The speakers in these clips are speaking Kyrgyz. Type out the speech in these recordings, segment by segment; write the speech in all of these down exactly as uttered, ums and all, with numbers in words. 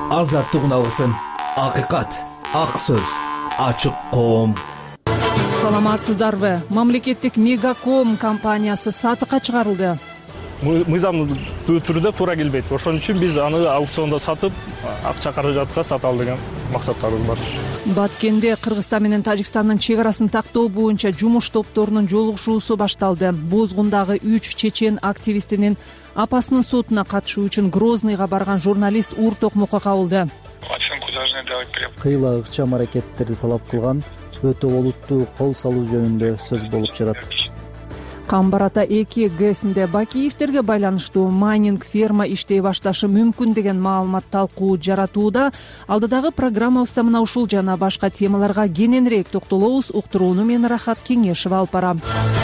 азаттык алгысым, акыйкат, ак сөз, ачык коом. Саламатсыздарбы? Мамлекеттик Мегаком компаниясы сатыкка чыгарылды. Мыйзамдуу түрдө туура келбейт. Ошон үчүн биз аны аукциондо сатып, акча каражатка сата ал деген максаттарыбыз бар. Баткенде Кыргызстан менен Тажикстандын чек арасын тактоо боюнча жумуш топторунун жолугушуусу башталды. Бозгундагы үч чечен активистинин апасынын сотуна катышуу үчүн Грозныйга барган журналист уур токмокко кабылды. Кыйла ыкчам аракеттерди талап кылган өтө олуттуу кол салуу жөнүндө сөз болуп жатат. Камбар ата эки гэсинде Бакиевтерге байланыштуу майнинг ферма иштей башташы мүмкүн деген маалымат талкуу жаратууда. Алдыдагы программабызда мына ушул жана башка темаларга кененирээк токтолобуз. Уктурууну мен Рахат Кеңешева алып барам.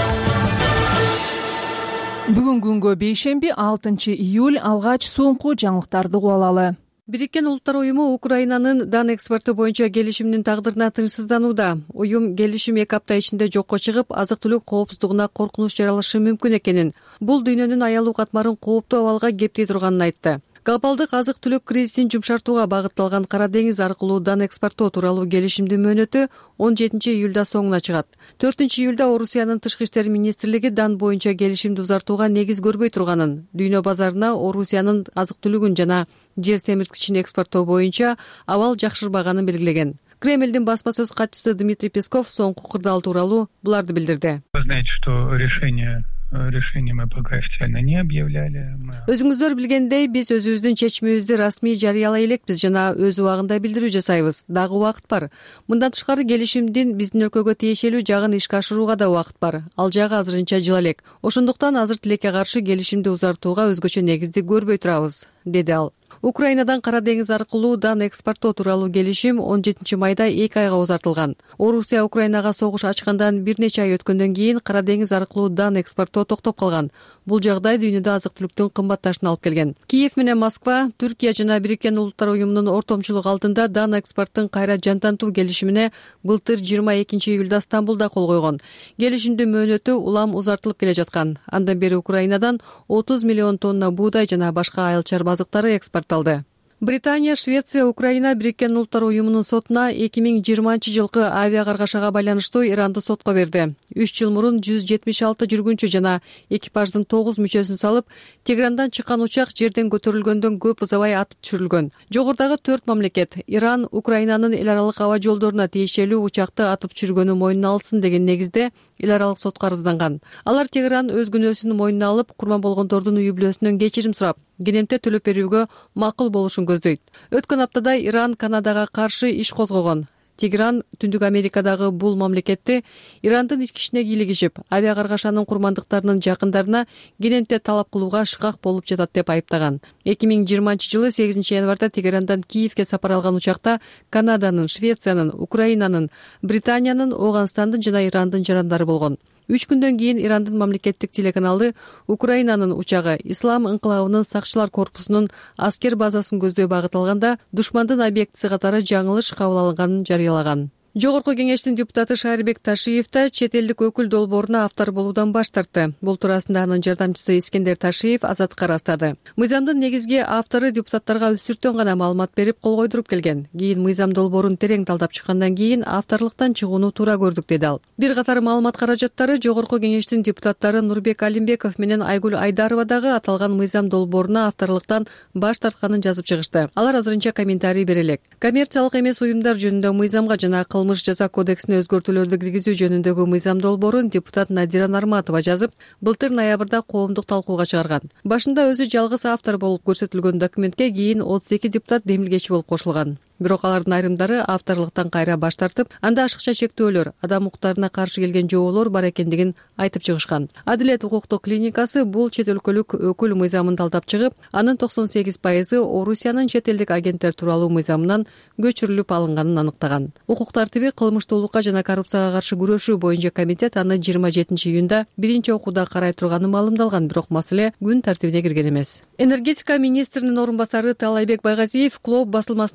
Бүгүн күнгө бейшемби алтынчы июль алгач соңку жаңылыктарды угуп алалы. Бириккен Улуттар уюму Украинанын дан экспорту боюнча келишимдин тагдырына тынчсызданууда. Уюм келишим эки апта ичинде жокко чыгып, азык-түлүк коопсуздугуна коркунуч жаралышы мүмкүн экенин, бул дүйнөнүн аялуу катмарын кооптуу абалга кептей турганын айтты. Глобалдык азык-түлүк кризисин жумшартууга багытталган Кара деңиз аркылуу дан экспорттоо тууралуу келишимдин мөөнөтү он жетинчи июлда соңуна чыгат. төртүнчү июлда Орусиянын тышкы иштер министрлиги дан боюнча келишимди узартууга негиз көрбөй турганын, дүйнө базарына Орусиянын азык-түлүгүн жана жер семирткичин экспорттоо боюнча абал жакшырбаганын белгилеген. Кремлдин басма сөз катчысы Дмитрий Песков соңку кырдаал тууралуу буларды билдирди. Вы знаете, что решение Решение мы пока официально не объявляли. Өзүңүздөр билгендей, биз өзүбүздүн чечимибизди расмий жарыялай элекпиз жана өз убагында билдирүү жасайбыз. Дагы убакыт бар. Мындан тышкары келишимдин биздин өлкөгө тиешелүү жагын ишке ашырууга да убакыт бар. Ал жагы азырынча жыл элек. Ошондуктан азыр тилекке каршы келишимди узартууга өзгөчө негизди көрбөй турабыз, деди ал. Украинадан Кара деңиз аркылуу дан экспорттоо тууралуу келишим он жетинчи майда эки айга узартылган. Орусия Украинага согуш ачкандан бир нече ай өткөндөн кийин Кара деңиз аркылуу дан экспорттоо токтоп калган. Бул жагдай дүйнөдө азык-түлүктүн кымбатташына алып келген. Киев менен Москва, Түркия жана Бириккен Улуттар уюмунун ортомчулугу алдында дан экспорттун кайра жантантуу келишимине былтыр жыйырма экинчи июлда Стамбулда кол койгон. Келишимдин мөөнөтү улам узартылып келе жаткан. Андан бери Украинадан отуз миллион тонна буудай жана башка айыл чарба азыктары экспортталды. Британия, Швеция, Украина Бириккен Улуттар уюмунун сотуна эки миң жыйырманчы жылкы авиа каргашага байланыштуу Иранды сотко берди. үч жыл мурун жүз жетимиш алты жүргүнчү жана экипаждын тогуз мүчөсүн салып, Тегерандан чыккан учак жерден көтөрүлгөндөн көп узабай атып түшүрүлгөн. Жогорудагы төрт мамлекет Иран Украинанын эл аралык аба жолдоруна тиешелүү учакты атып түшүргөнү мойнуна алсын деген негизде эл аралык сотко арызданган. Алар Тегеран өз күнөөсүн мойнуна алып, курман болгондордун үй бүлөсүнөн кечирим сурап, кенемте төлөп берүүгө макул болушун көздөйт. Өткөн аптада Иран Канадага каршы иш козгогон. Тегеран Түндүк Америкадагы бул мамлекетти Ирандын ички ишине кийлигишип, авиа каргашанын курмандыктарынын жакындарына кенемте талап кылууга шыкак болуп жатат деп айыптаган. эки миң жыйырманчы жылы сегизинчи январда Тегерандан Киевке сапар алган учакта Канаданын, Швециянын, Украинанын, Британиянын, Ооганстандын жана Ирандын жарандары болгон. Үч күндөн кийин Ирандын мамлекеттик телеканалы Украинанын учагы Ислам ыңкылабынын сакчылар корпусунун аскер базасын көздөй багыт алганда душмандын объектиси катары жаңылыш кабыл алынганын жарыялаган. Жогорку кеңештин депутаты Шайырбек Ташиев да чет элдик өкүл долбооруна автор болуудан баш тартты. Бул туурасында анын жардамчысы Искендер Ташиев Азаттыкка ырастады. Мыйзамдын негизги автору депутаттарга үстүртөн гана маалымат берип кол койдуруп келген. Кийин мыйзам долбоорун терең талдап чыккандан кийин авторлуктан чыгууну туура көрдүк, деди ал. Бир катар маалымат каражаттары жогорку кеңештин депутаттары Нурбек Алимбеков менен Айгүл Айдарова дагы аталган мыйзам долбооруна авторлуктан баш тартканын жазып чыгышты. Алар азырынча комментарий бере элек. Коммерциялык эмес уюмдар жөнүндө мыйзамга жана кылмыш жаза кодексине өзгөртүүлөрдү киргизүү жөнүндөгү мыйзам долбоорун депутат Надира Нарматова жазып, былтыр ноябрда коомдук талкууга чыгарган. Башында өзү жалгыз автор болуп көрсөтүлгөн документке кийин отуз эки депутат демилгечи болуп кошулган. Бирок алардын айрымдары авторлуктан кайра баш тартып, анда ашыкча чектөөлөр, адам укуктарына каршы келген жооболор бар экендигин айтып чыгышкан. Адилет укуктук клиникасы бул чет өлкөлүк өкүл мыйзамын талдап чыгып, анын токсон сегиз пайызы Орусиянын чет элдик агенттер тууралуу мыйзамынан көчүрүлүп алынганын аныктаган. Укук тартиби кылмыштуулукка жана коррупцияга каршы күрөшүү боюнча комитет аны жыйырма жетинчи июнда биринчи окууда карай турганы маалымдалган, бирок маселе күн тартибине кирген эмес. Энергетика министринин орун басары Таалайбек Байгазиев Клоб басылмасынын иликтөөсү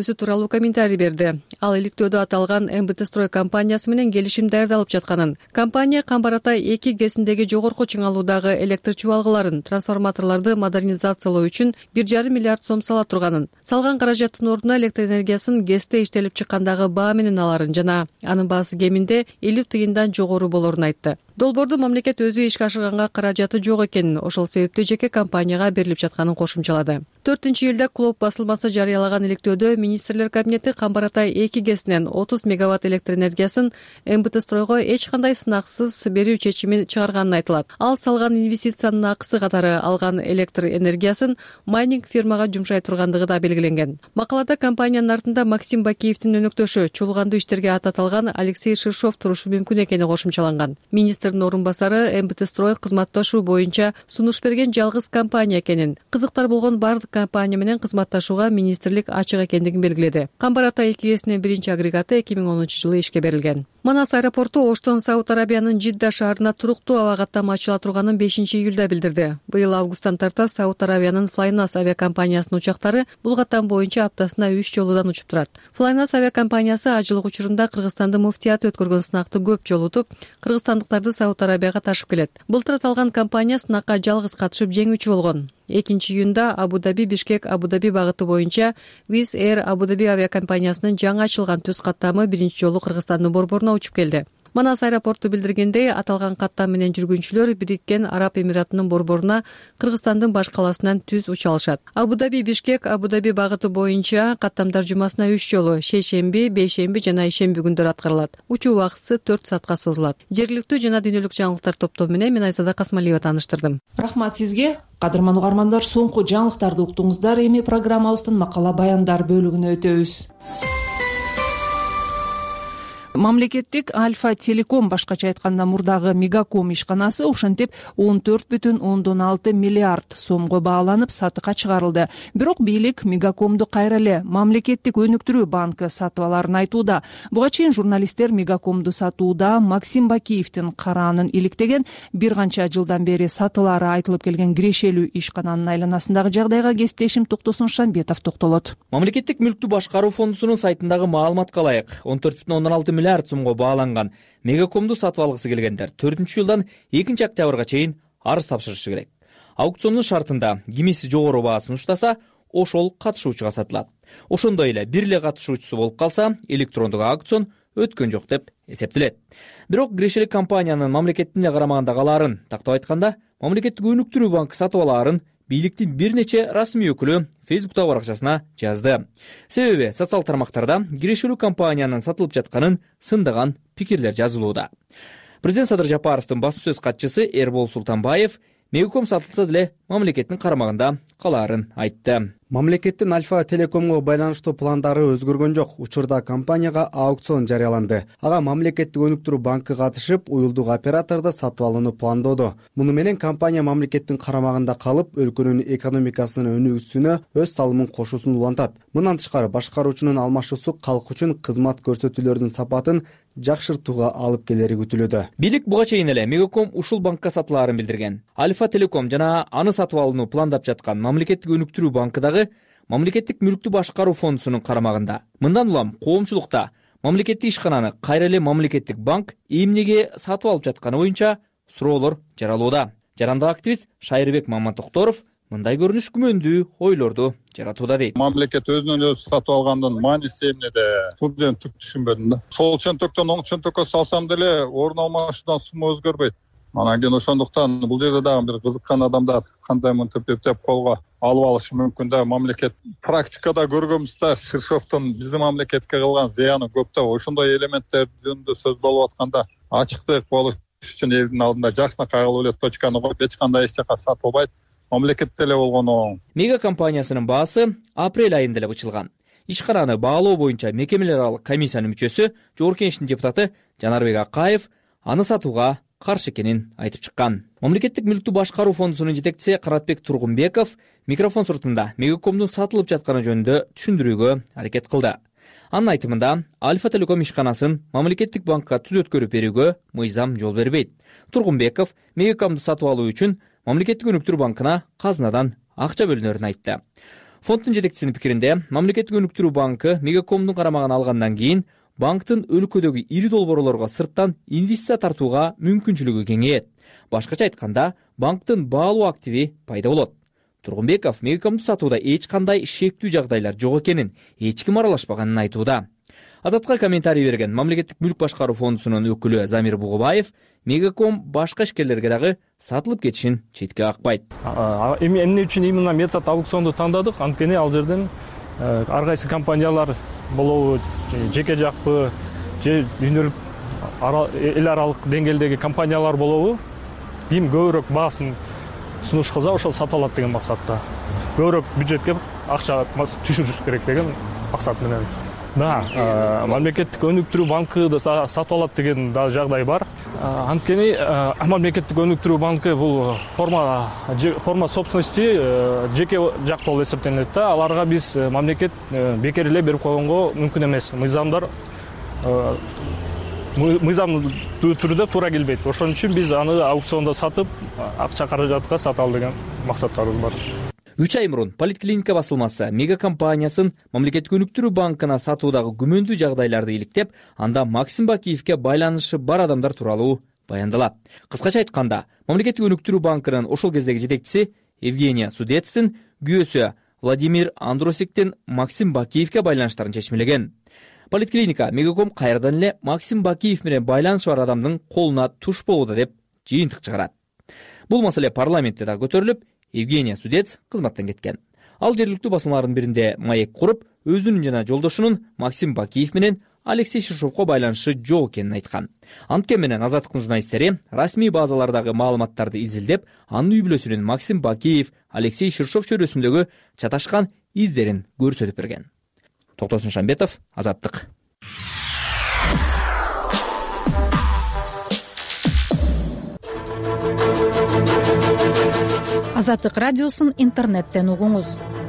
иликтөөсү тууралуу комментарий берди. Ал иликтөөдө аталган эм бэ тэ строй компаниясы менен келишим даярдалып жатканын, компания Камбар Ата эки гэсиндеги жогорку чыңалуудагы электр чубалгыларын, трансформаторлорду модернизациялоо үчүн бир жарым миллиард сом сала турганын, салган каражаттын ордуна электр энергиясын гэсте иштелип чыккандагы баа менен аларын жана анын баасы кеминде элүү тыйындан жогору болорун айтты. Долбоорду мамлекет өзү ишке ашырганга каражаты жок экенин, ошол себептүү жеке компанияга берилип жатканын кошумчалады. төртүнчү июлда Клуб басылмасы жарыялаган иликтөөдө министрлер кабинети Камбар Ата эки гэсинен отуз мегаватт электр энергиясын эм бэ тэ стройго эч кандай сынаксыз берүү чечимин чыгарганын айтылат. Ал салган инвестициянын акысы катары алган электр энергиясын майнинг фирмага жумшай тургандыгы да белгиленген. Макалада компаниянын артында Максим Бакиевдин өнөктөшү, чуулгандуу иштерге ат аталган Алексей Ширшов турушу мүмкүн экени кошумчаланган. Министрдин орун басары эм бэ тэ строй кызматташуу боюнча сунуш берген жалгыз компания экенин, кызыктар болгон бардык компания менен кызматташууга министрлик ачык экендигин белгиледи. Камбар Ата эки гэсинин биринчи агрегаты эки миң онунчу жылы ишке берилген. Манас аэропорту Оштон Сауд Арабиянын Жидда шаарына туруктуу аба каттама ачыла турганын бешинчи июлда билдирди. Быйыл августтан тарта Сауд Арабиянын Flynas авиакомпаниясынын учактары бул каттам боюнча аптасына үч жолудан учуп турат. Flynas авиакомпаниясы ажылык учурунда Кыргызстанды муфтият өткөргөн сынакты көп жолу утуп, кыргызстандыктарды Сауд Арабияга ташып келет. Былтыр аталган компания сынакка жалгыз катышып жеңүүчү болгон. экинчи июнда Абу-Даби Бишкек Абу-Даби багыты боюнча Wizz Air Абу-Даби авиакомпаниясынын жаңы ачылган түз каттамы биринчи жолу Кыргызстандын борборуна учуп келди. Манас аэропорту билдиргендей, аталган каттам менен жүргүнчүлөр Бириккен Араб Эмиратынын борборуна Кыргызстандын баш каласынан түз уча алышат. Абу-Даби Бишкек Абу-Даби багыты боюнча каттамдар жумасына үч жолу шейшемби, бейшемби жана ишемби күндөрү аткарылат. Учуу убактысы төрт саатка созулат. Жергиликтүү жана дүйнөлүк жаңылыктар топтому менен мен Айзада Касмалиева тааныштырдым. Рахмат сизге. Кадырман угармандар, соңку жаңылыктарды уктуңуздар. Эми программабыздын макала баяндар бөлүгүнө өтөбүз. Мамлекеттик Альфа Телеком, башкача айтканда мурдагы Мегаком ишканасы ошентип он төрт бүтүн ондон алты миллиард сомго бааланып сатыкка чыгарылды. Бирок бийлик Мегакомду кайра эле мамлекеттик өнүктүрүү банкы сатып аларын айтууда. Буга чейин журналисттер Мегакомду сатууда Максим Бакиевдин караанын иликтеген, бир канча жылдан бери сатылары айтылып келген кирешелүү ишкананын айланасындагы жагдайга кесиптешим Токтосун Шамбетов токтолот. Мамлекеттик мүлктү башкаруу фондусунун сайтындагы маалыматка ылайык он төрт бүтүн ондон алты миллиард сомго бааланган Мегакомду сатып алгысы келгендер төртүнчү жылдан экинчи октябрга чейин арыз тапшырышы керек. Аукциондун шартында кимиси жогору баа сунуштаса, ошол катышуучуга сатылат. Ошондой эле бир эле катышуучусу болуп калса, электрондук аукцион өткөн жок деп эсептелет. Бирок кирешелик компаниянын мамлекеттин карамагындагы аларын, тактап айтканда, мамлекеттик өнүктүрүү банкы сатып аларын бийликтин бир нече расмий өкүлү Фейсбукта баракчасына жазды. Себеби социал тармактарда кирешелүү компаниянын сатылып жатканын сындаган пикирлер жазылууда. Президент Садыр Жапаровдун басма сөз катчысы Эрбол Султанбаев Мегаком сатылды деле мамлекеттин карамагында калаарын айтты. Мамлекеттин Альфа Телекомго байланыштуу пландары өзгөргөн жок. Учурда компанияга аукцион жарыяланды. Ага мамлекеттик өнүктүрүү банкы катышып, уюлдук операторду сатып алууну пландоодо. Муну менен компания мамлекеттин карамагында калып, өлкөнүн экономикасынын өнүгүүсүнө өз салымын кошуусун улантат. Мындан тышкары башкаруучунун алмашуусу калк үчүн кызмат көрсөтүүлөрдүн сапатын жакшыртууга алып келери күтүлүүдө. Бийлик буга чейин эле Мегаком ушул банкка сатылаарын билдирген. Альфа Телеком жана аны сатып алууну пландап жаткан мамлекеттик өнүктүрүү банкыдагы мамлекеттик мүлктү башкаруу фондусунун карамагында. Мындан улам коомчулукта мамлекеттик ишкананы кайра эле мамлекеттик банк эмнеге сатып алып жатканы боюнча суроолор жаралууда. Жарандык активист Шайырбек Мамантокторов мындай көрүнүш күмөндүү ойлорду жаратууда дейт. Мамлекет өзүнөн өзү сатып алгандын мааниси эмнеде? Бул жерин түк түшүнбөдүм да. Сол чөнтөктөн оң чөнтөккө салсам деле орун алмашуудан сума өзгөрбөйт. Анан кийин ошондуктан бул жерде дагы бир кызыккан адамдар кандай мынтип эптеп колго алып алышы мүмкүн да. Мамлекет практикада көргөнбүз да, Ширшовдун биздин мамлекетке кылган зыяны көп да. Ошондой элементтер жөнүндө сөз болуп атканда ачыктык болуш үчүн элдин алдында жакшынакай кылып эле точканы коюп, эч кандай эч жака сатылбайт. Мамлекетте эле болгону. Мега компаниясынын баасы апрель айында эле бычылган. Ишкананы баалоо боюнча мекемелер аралык комиссиянын мүчөсү, Жогорку Кеңештин депутаты Жанарбек Акаев аны сатууга каршы экенин айтып чыккан. Мамлекеттик мүлктү башкаруу фондусунун жетекчиси Каратбек Тургунбеков микрофон суртунда Мегакомдун сатылып жатканы жөнүндө түшүндүрүүгө аракет кылды. Анын айтымында Альфа Телеком ишканасын мамлекеттик банкка түз өткөрүп берүүгө мыйзам жол бербейт. Тургунбеков Мегакомду сатып алуу үчүн мамлекеттик өнүктүрүү банкына казынадан акча бөлүнөрүн айтты. фонддун жетекчисинин пикиринде, мамлекеттик өнүктүрүү банкы Мегакомдун карамагына алгандан кийин банктын өлкөдөгү ири долбоорлорго сырттан инвестиция тартууга мүмкүнчүлүгү кеңейет. Башкача айтканда, банктын баалуу активи пайда болот. Тургунбеков Мегакомду сатууда эч кандай шектүү жагдайлар жок экенин, эч ким аралашпаганын айтууда. Азатка комментарий берген мамлекеттик мүлк башкаруу фондусунун өкүлү Замир Бугубаев Мегаком башка ишкерлерге дагы сатылып кетишин четке какпайт. Эмне үчүн именно метод аукционду тандадык? Анткени ал жерден ар кайсы компаниялар болобу, жеке жакпы, же дүйнөлүк эл аралык деңгээлдеги компаниялар болобу, ким көбүрөөк баасын сунуш кылса ошол сата алат деген максатта. Көбүрөөк бюджетке акча түшүрүш керек деген максат менен. Да, мамлекеттик өнүктүрүү банкы сатып алат деген да жагдай бар. Анткени мамлекеттик өнүктүрүү банкы бул форма форма собственности жеке жак болуп эсептелет да. Аларга биз мамлекет бекер эле берип койгонго мүмкүн эмес. Мыйзамдар мыйзамдуу түрдө туура келбейт. Ошон үчүн биз аны аукциондо сатып, акча каражатка сата ал деген максаттарыбыз бар. үч ай мурун Политклиника басылмасы Мега компаниясын мамлекеттик өнүктүрүү банкына сатуудагы күмөндүү жагдайларды иликтеп, анда Максим Бакиевке байланышы бар адамдар тууралуу баяндалат. Кыскача айтканда, мамлекеттик өнүктүрүү банкынын ошол кездеги жетекчиси Евгения Судецтин күйөөсү Владимир Андросиктин Максим Бакиевке байланыштарын чечмелеген. Политклиника Мегаком кайрадан эле Максим Бакиев менен байланышы бар адамдын колуна туш болууда деп жыйынтык чыгарат. Бул маселе парламентте да көтөрүлүп, Евгения Судец кызматтан кеткен. Ал жергиликтүү басылмалардын биринде маек куруп, өзүнүн жана жолдошунун Максим Бакиев менен Алексей Шишовго байланышы жок экенин айткан. Анткени менен Азаттыктын журналисттери расмий базалардагы маалыматтарды изилдеп, анын үй бүлөсүнүн Максим Бакиев, Алексей Шишов чөйрөсүндөгү чаташкан издерин көрсөтүп берген. Токтосун Шамбетов, Азаттык. Азаттык радиосун интернеттен угуңуз.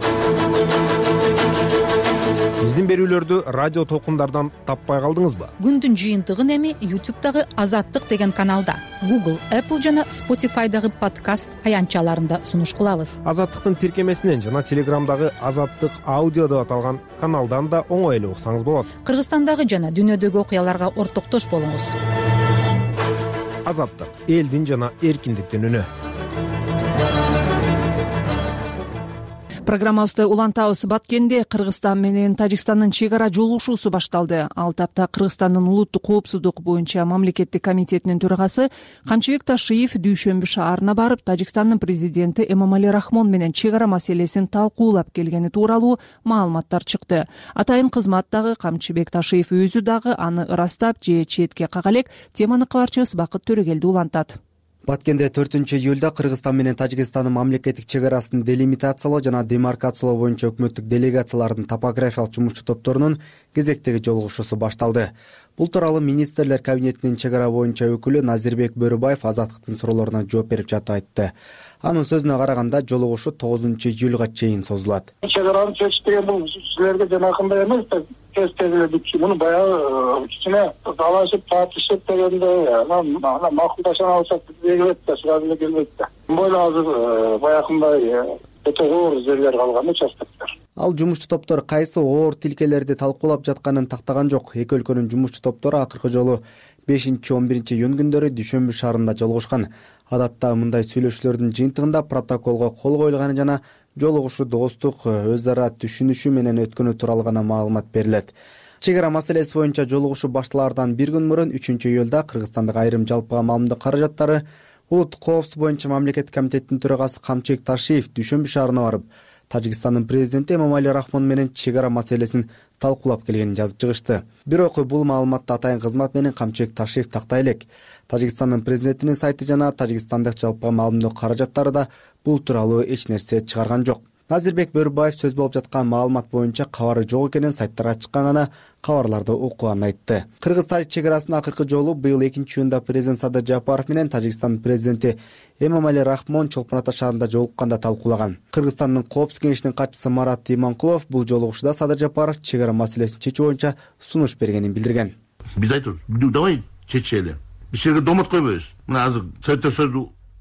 Биздин берүүлөрдү радио толкундардан таппай калдыңызбы? Күндүн жыйынтыгын эми YouTube'дагы Азаттык деген каналда, Google, Apple жана Spotify'дагы подкаст аянтчаларында сунуш кылабыз. Азаттыктын тиркемесинен жана Телеграмдагы Азаттык аудио деп аталган каналдан да оңой эле уксаңыз болот. Кыргызстандагы жана дүйнөдөгү окуяларга ортоктош болуңуз. Азаттык — элдин жана эркиндиктин үнү. Программабызды улантабыз. Баткенде Кыргызстан менен Тажикстандын чек ара жолугушуусу башталды. Ал тапта Кыргызстандын улуттук коопсуздук боюнча мамлекеттик комитетинин төрагасы Камчыбек Ташиев Дүйшөмбү шаарына барып, Тажикстандын президенти Эмомали Рахмон менен чек ара маселесин талкуулап келгени тууралуу маалыматтар чыкты. Атайын кызматтагы Камчыбек Ташиев өзү дагы аны ырастап же четке кага элек. Теманы кабарчыбыз Бакыт Төрөгелди улантат. Баткенде төртүнчү июлда Кыргызстан менен Тажикстандын мамлекеттик чек арасын делимитациялоо жана демаркациялоо боюнча өкмөттүк делегациялардын топографиялык жумушчу топторунун кезектеги жолугушуусу башталды. Бул тууралуу министрлер кабинетинин чек ара боюнча өкүлү Назирбек Бөрүбаев Азаттыктын суроолоруна жооп берип жатып айтты. Анын сөзүнө караганда, жолугушуу тогузунчу июлга чейин созулат. Чек араны чечиш деген бул силерге жанакындай эмес да. Муну баягы кичине талашып, тартышып дегенде, анан макулдашып алсак келбейт да, сразу келбейт да. Бойло азыр баягындай өтө оор жерлер калган участоктор. Ал жумушчу топтор кайсы оор тилкелерди талкуулап жатканын тактаган жок. Эки өлкөнүн жумушчу топтору акыркы жолу бешинчи он биринчи июнь күндөрү Дүйшөмбү шаарында жолугушкан. Адатта мындай сүйлөшүүлөрдүн жыйынтыгында протоколго кол коюлганы жана жолугушуу достук, өз ара түшүнүшү менен өткөнү тууралуу гана маалымат берилет. Чек ара маселеси боюнча жолугушуу башталаардан бир күн мурун үчүнчү июлда Кыргызстандык айрым жалпыга маалымдык каражаттары улуттук коопсуздук боюнча мамлекеттик комитетинин төрагасы Камчыбек Ташиев Дүйшөмбү шаарына барып, Тажикстандын президенти Эмомали Рахмон менен чек ара маселесин талкуулап келгенин жазып чыгышты. Бирок бул маалыматты атайын кызмат менен Камчыбек Ташиев тактай элек. Тажикстандын президентинин сайты жана Тажикстандык жалпыга маалымдоо каражаттары да бул тууралуу эч нерсе чыгарган жок. Назирбек Бөрүбаев сөз болуп жаткан маалымат боюнча кабары жок экенин, сайттарга чыккан гана кабарларды окуганын айтты. Кыргыз-Тажик чек арасында акыркы жолу быйыл экинчи июнда президент Садыр Жапаров менен Тажикстандын президенти Эмомали Рахмон Чолпон Ата шаарында жолукканда талкуулаган. Кыргызстандын коопсуздук кеңешинин катчысы Марат Иманкулов бул жолугушууда Садыр Жапаров чек ара маселесин чечүү боюнча сунуш бергенин билдирген. Биз айтабыз, давай чечели. Биз жерге домот койбойбуз. Мына азыр советтер сөзү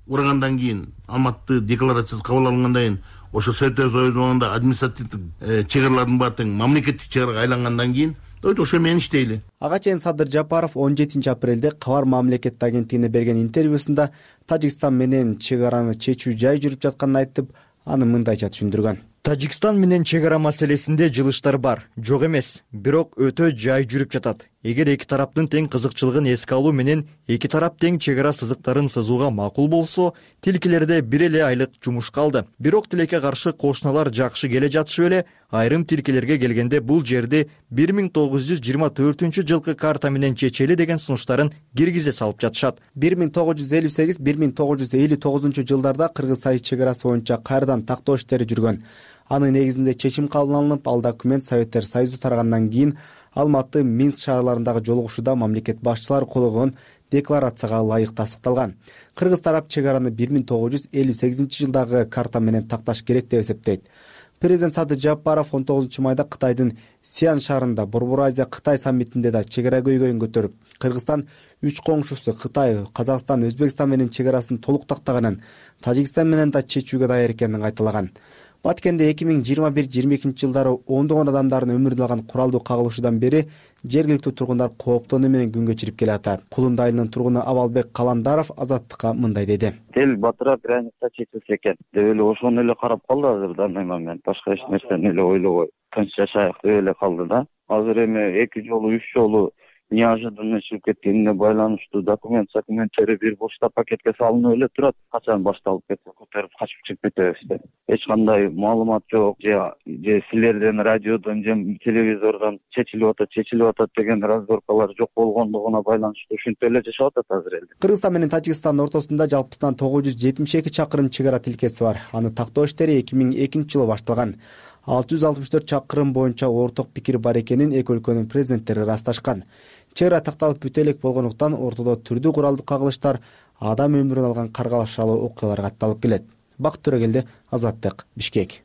урагандан кийин Алматы декларациясы кабыл алынгандан кийин ошо Совет Союзу убагында административдик чек аралардын баары тең мамлекеттик чек арага айлангандан кийин ошо менен иштейли. Ага чейин Садыр Жапаров он жетинчи апрелде Кабар мамлекеттик агенттигине берген интервьюсунда Тажикстан менен чек араны чечүү жай жүрүп жатканын айтып, аны мындайча түшүндүргөн. Тажикстан менен чек ара маселесинде жылыштар бар, жок эмес, бирок өтө жай жүрүп жатат. Эгер эки тараптын тең кызыкчылыгын эске алуу менен эки тарап тең чек ара сызыктарын сызууга макул болсо, тилкелерде бир эле айлык жумуш калды. Бирок тилекке каршы кошуналар жакшы келе жатышып эле, айрым тилкелерге келгенде бул жерди бир миң тогуз жүз жыйырма төртүнчү жылкы карта менен чечели деген сунуштарын киргизе салып жатышат. бир миң тогуз жүз элүү сегиз — бир миң тогуз жүз элүү тогузунчу жылдарда Кыргыз-Сайыз чек арасы боюнча кайрадан тактоо иштери жүргөн. Анын негизинде чечим кабыл алынып, ал документ Советтер Союзу таргандан кийин Алматы, Минск шаарларындагы жолугушууда мамлекет башчылары кол койгон декларацияга ылайык тастыкталган. Кыргыз тарап чек араны бир миң тогуз жүз элүү сегизинчи жылдагы карта менен такташ керек деп эсептейт. Президент Садыр Жапаров он тогузунчу майда Кытайдын Сиан шаарында Борбор Азия Кытай саммитинде да чек ара көйгөйүн көтөрүп, Кыргызстан үч коңшусу Кытай, Казакстан, Өзбекстан менен чек арасын толук тактаганын, Тажикстан менен да чечүүгө даяр экенин айтылаган. Баткенде эки миң жыйырма бир — жыйырма экинчи жылдары ондогон адамдардын өмүрүн алган куралдуу кагылышуудан бери жергиликтүү тургундар кооптонуу менен күн кечирип келатат. Кулунду айылынын тургуну Абалбек Каландаров Азаттыкка мындай деди. Эл батыра граница чечилсе экен деп эле ошону эле карап калды азыр данный момент. Башка эч нерсени эле ойлобой тынч жашайык деп эле калды да. Азыр эми эки жолу, үч жолу неожиданно чыгып кеткенине байланыштуу документ документтери бир бушта пакетке салынып эле турат. Качан башталып кетсе, көтөрүп качып чыгып кетебиз деп. Эч кандай маалымат жок, же же силерден радиодон же телевизордон чечилип атат, чечилип атат деген разборкалар жок болгондугуна байланыштуу ушинтип эле жашап атат азыр элде. Кыргызстан менен Тажикстан ортосунда жалпысынан тогуз жүз жетимиш эки чакырым чек ара тилкеси бар. Аны тактоо иштери эки миң экинчи жылы башталган. алты жүз алтымыш төрт чакырым боюнча орток пикир бар экенин эки өлкөнүн президенттери ырасташкан. Чек ара такталып бүтө элек болгондуктан ортодо түрдүү куралдуу кагылыштар, адам өмүрүн алган каргалашалуу окуялар катталып келет. Бакыт Төрөгелди, Азаттык, Бишкек.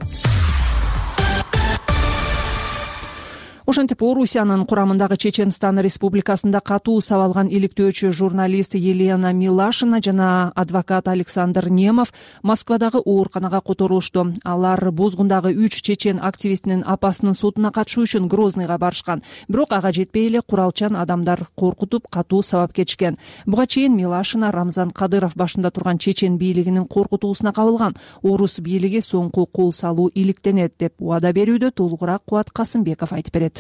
Ошентип Орусиянын курамындагы Чеченстан Республикасында катуу сабалган иликтөөчү журналист Елена Милашина жана адвокат Александр Немов Москвадагы ооруканага которулушту. Алар Бозгундагы үч чечен активистинин апасынын сотуна катышуу үчүн Грозныйга барышкан. Бирок ага жетпей эле куралчан адамдар коркутуп катуу сабап кетишкен. Буга чейин Милашина Рамзан Кадыров башында турган чечен бийлигинин коркутуусуна кабылган. Орус бийлиги соңку кол салуу иликтенет деп убада берүүдө толугураак Кубат Касымбеков айтып берет.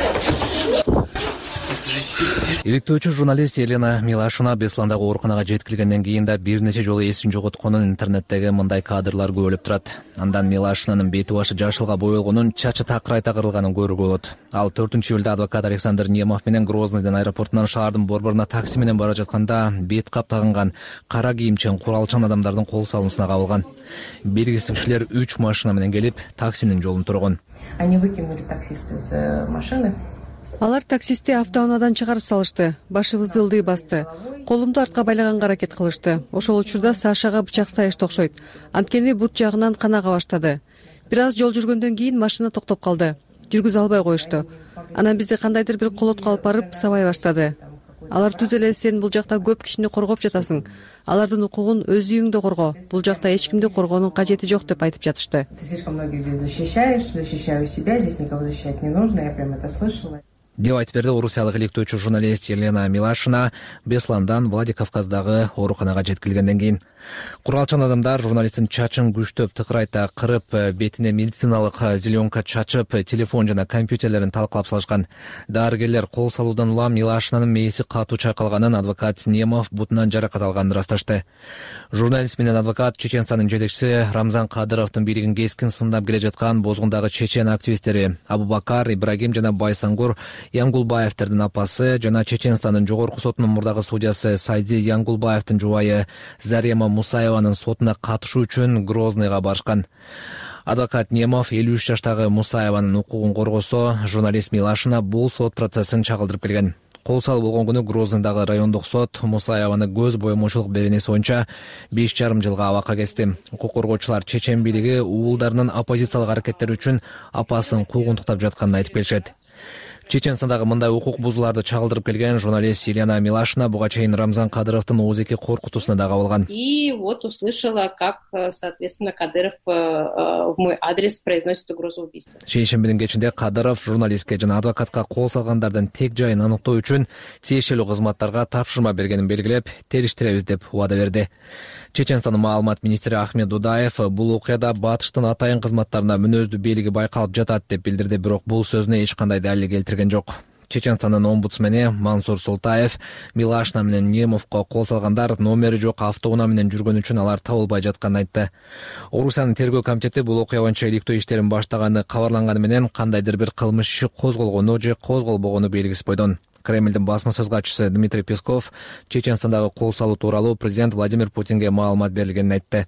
Иликтөөчү журналист Елена Милашина Бесландагы ооруканага жеткирилгенден кийин да бир нече жолу эсин жоготконун интернеттеги мындай кадрлар көбөлүп турат. Андан Милашинанын бети башы жашылга боелгонун, чачы такырайта кырылганын көрүүгө болот. Ал төртүнчү июлда адвокат Александр Немов менен Грознойдон аэропортунан шаардын борборуна такси менен бара жатканда бет кап тагынган кара кийимчен куралчан адамдардын кол салуусуна кабылган. Белгисиз кишилер үч машина менен келип, таксинин жолун тургон. Они выкинули таксиста из машины. Алар таксисти автоунаадан чыгарып салышты. Башыбызды ылдый басты. Колумду артка байлаганга аракет кылышты. Ошол учурда Сашага бычак сайышты окшойт. Анткени бут жагынан кан ага баштады. Бир аз жол жүргөндөн кийин машина токтоп калды. Жүргүзө албай коюшту. Анан бизди кандайдыр бир колотко алып барып сабай баштады. Алар түз эле сен бул жакта көп кишини коргоп жатасың. Алардын укугун өз үйүңдө корго. Бул жакта эч кимди коргоонун кажети жок деп айтып жатышты. Ты слишком многих здесь защищаешь, защищаю себя, здесь никого защищать не нужно, я прям это слышала. деп айтып берди орусиялык иликтөөчү журналист Елена Милашина Бесландан Владикавказдагы ооруканага жеткирилгенден кийин. Куралчан адамдар журналисттин чачын күчтөп тыкырайта кырып, бетине медициналык зеленка чачып, телефон жана компьютерлерин талкалап салышкан. Дарыгерлер кол салуудан улам Милашинанын мээси катуу чайкалганын, адвокат Немов бутунан жаракат алганын ырасташты. Журналист менен адвокат Чеченстандын жетекчиси Рамзан Кадыровдун бийлигин кескин сындап келе жаткан Бозгундагы чечен активисттери Абубакар, Ибрагим жана Байсангур Янгулбаевтердин апасы жана Чеченстандын жогорку сотунун мурдагы судьясы Сайди Янгулбаевдин жубайы Зарема Мусаеванын сотуна катышуу үчүн Грознойго барышкан. Адвокат Немов элүү үч жаштагы Мусаеванын укугун коргосо, журналист Милашина бул сот процессин чагылдырып келген. Кол салуу болгон күнү Грознойдагы райондук сот Мусаеваны көз боемоочулук беренеси боюнча беш жарым жылга абакка кести. Укук коргоочулар чечен бийлиги уулдарынын оппозициялык аракеттери үчүн апасын куугунтуктап жатканын айтып келишет. Чеченстандагы мындай укук бузууларды чагылдырып келген журналист Елена Милашина буга чейин Рамзан Кадыровдун оозеки коркутуусуна да кабылган. И вот услышала, как, соответственно, Кадыров в мой адрес произносит угрозу убийства. Шейшембинин кечинде Кадыров журналистке жана адвокатка кол салгандардын тег жайын аныктоо үчүн тиешелүү кызматтарга тапшырма бергенин белгилеп, териштиребиз деп убада берди. Чеченстандын маалымат министри Ахмед Дудаев бул окуяда батыштын атайын кызматтарында мүнөздүү белги байкалып жатат деп билдирди, бирок бул сөзүнө эч кандай далил келтирген жок. Чеченстандын омбудсмени Мансур Султаев Милашина менен Немовго кол салгандар номери жок автоунаа менен жүргөн үчүн алар табылбай жатканын айтты. Орусиянын тергөө комитети бул окуя боюнча иликтөө иштерин баштаганы кабарланганы менен кандайдыр бир кылмыш иши козголгону же козголбогону белгисиз бойдон. Кремлдин басма сөз катчысы Дмитрий Песков Чеченстандагы кол салуу тууралуу президент Владимир Путинге маалымат берилгенин айтты.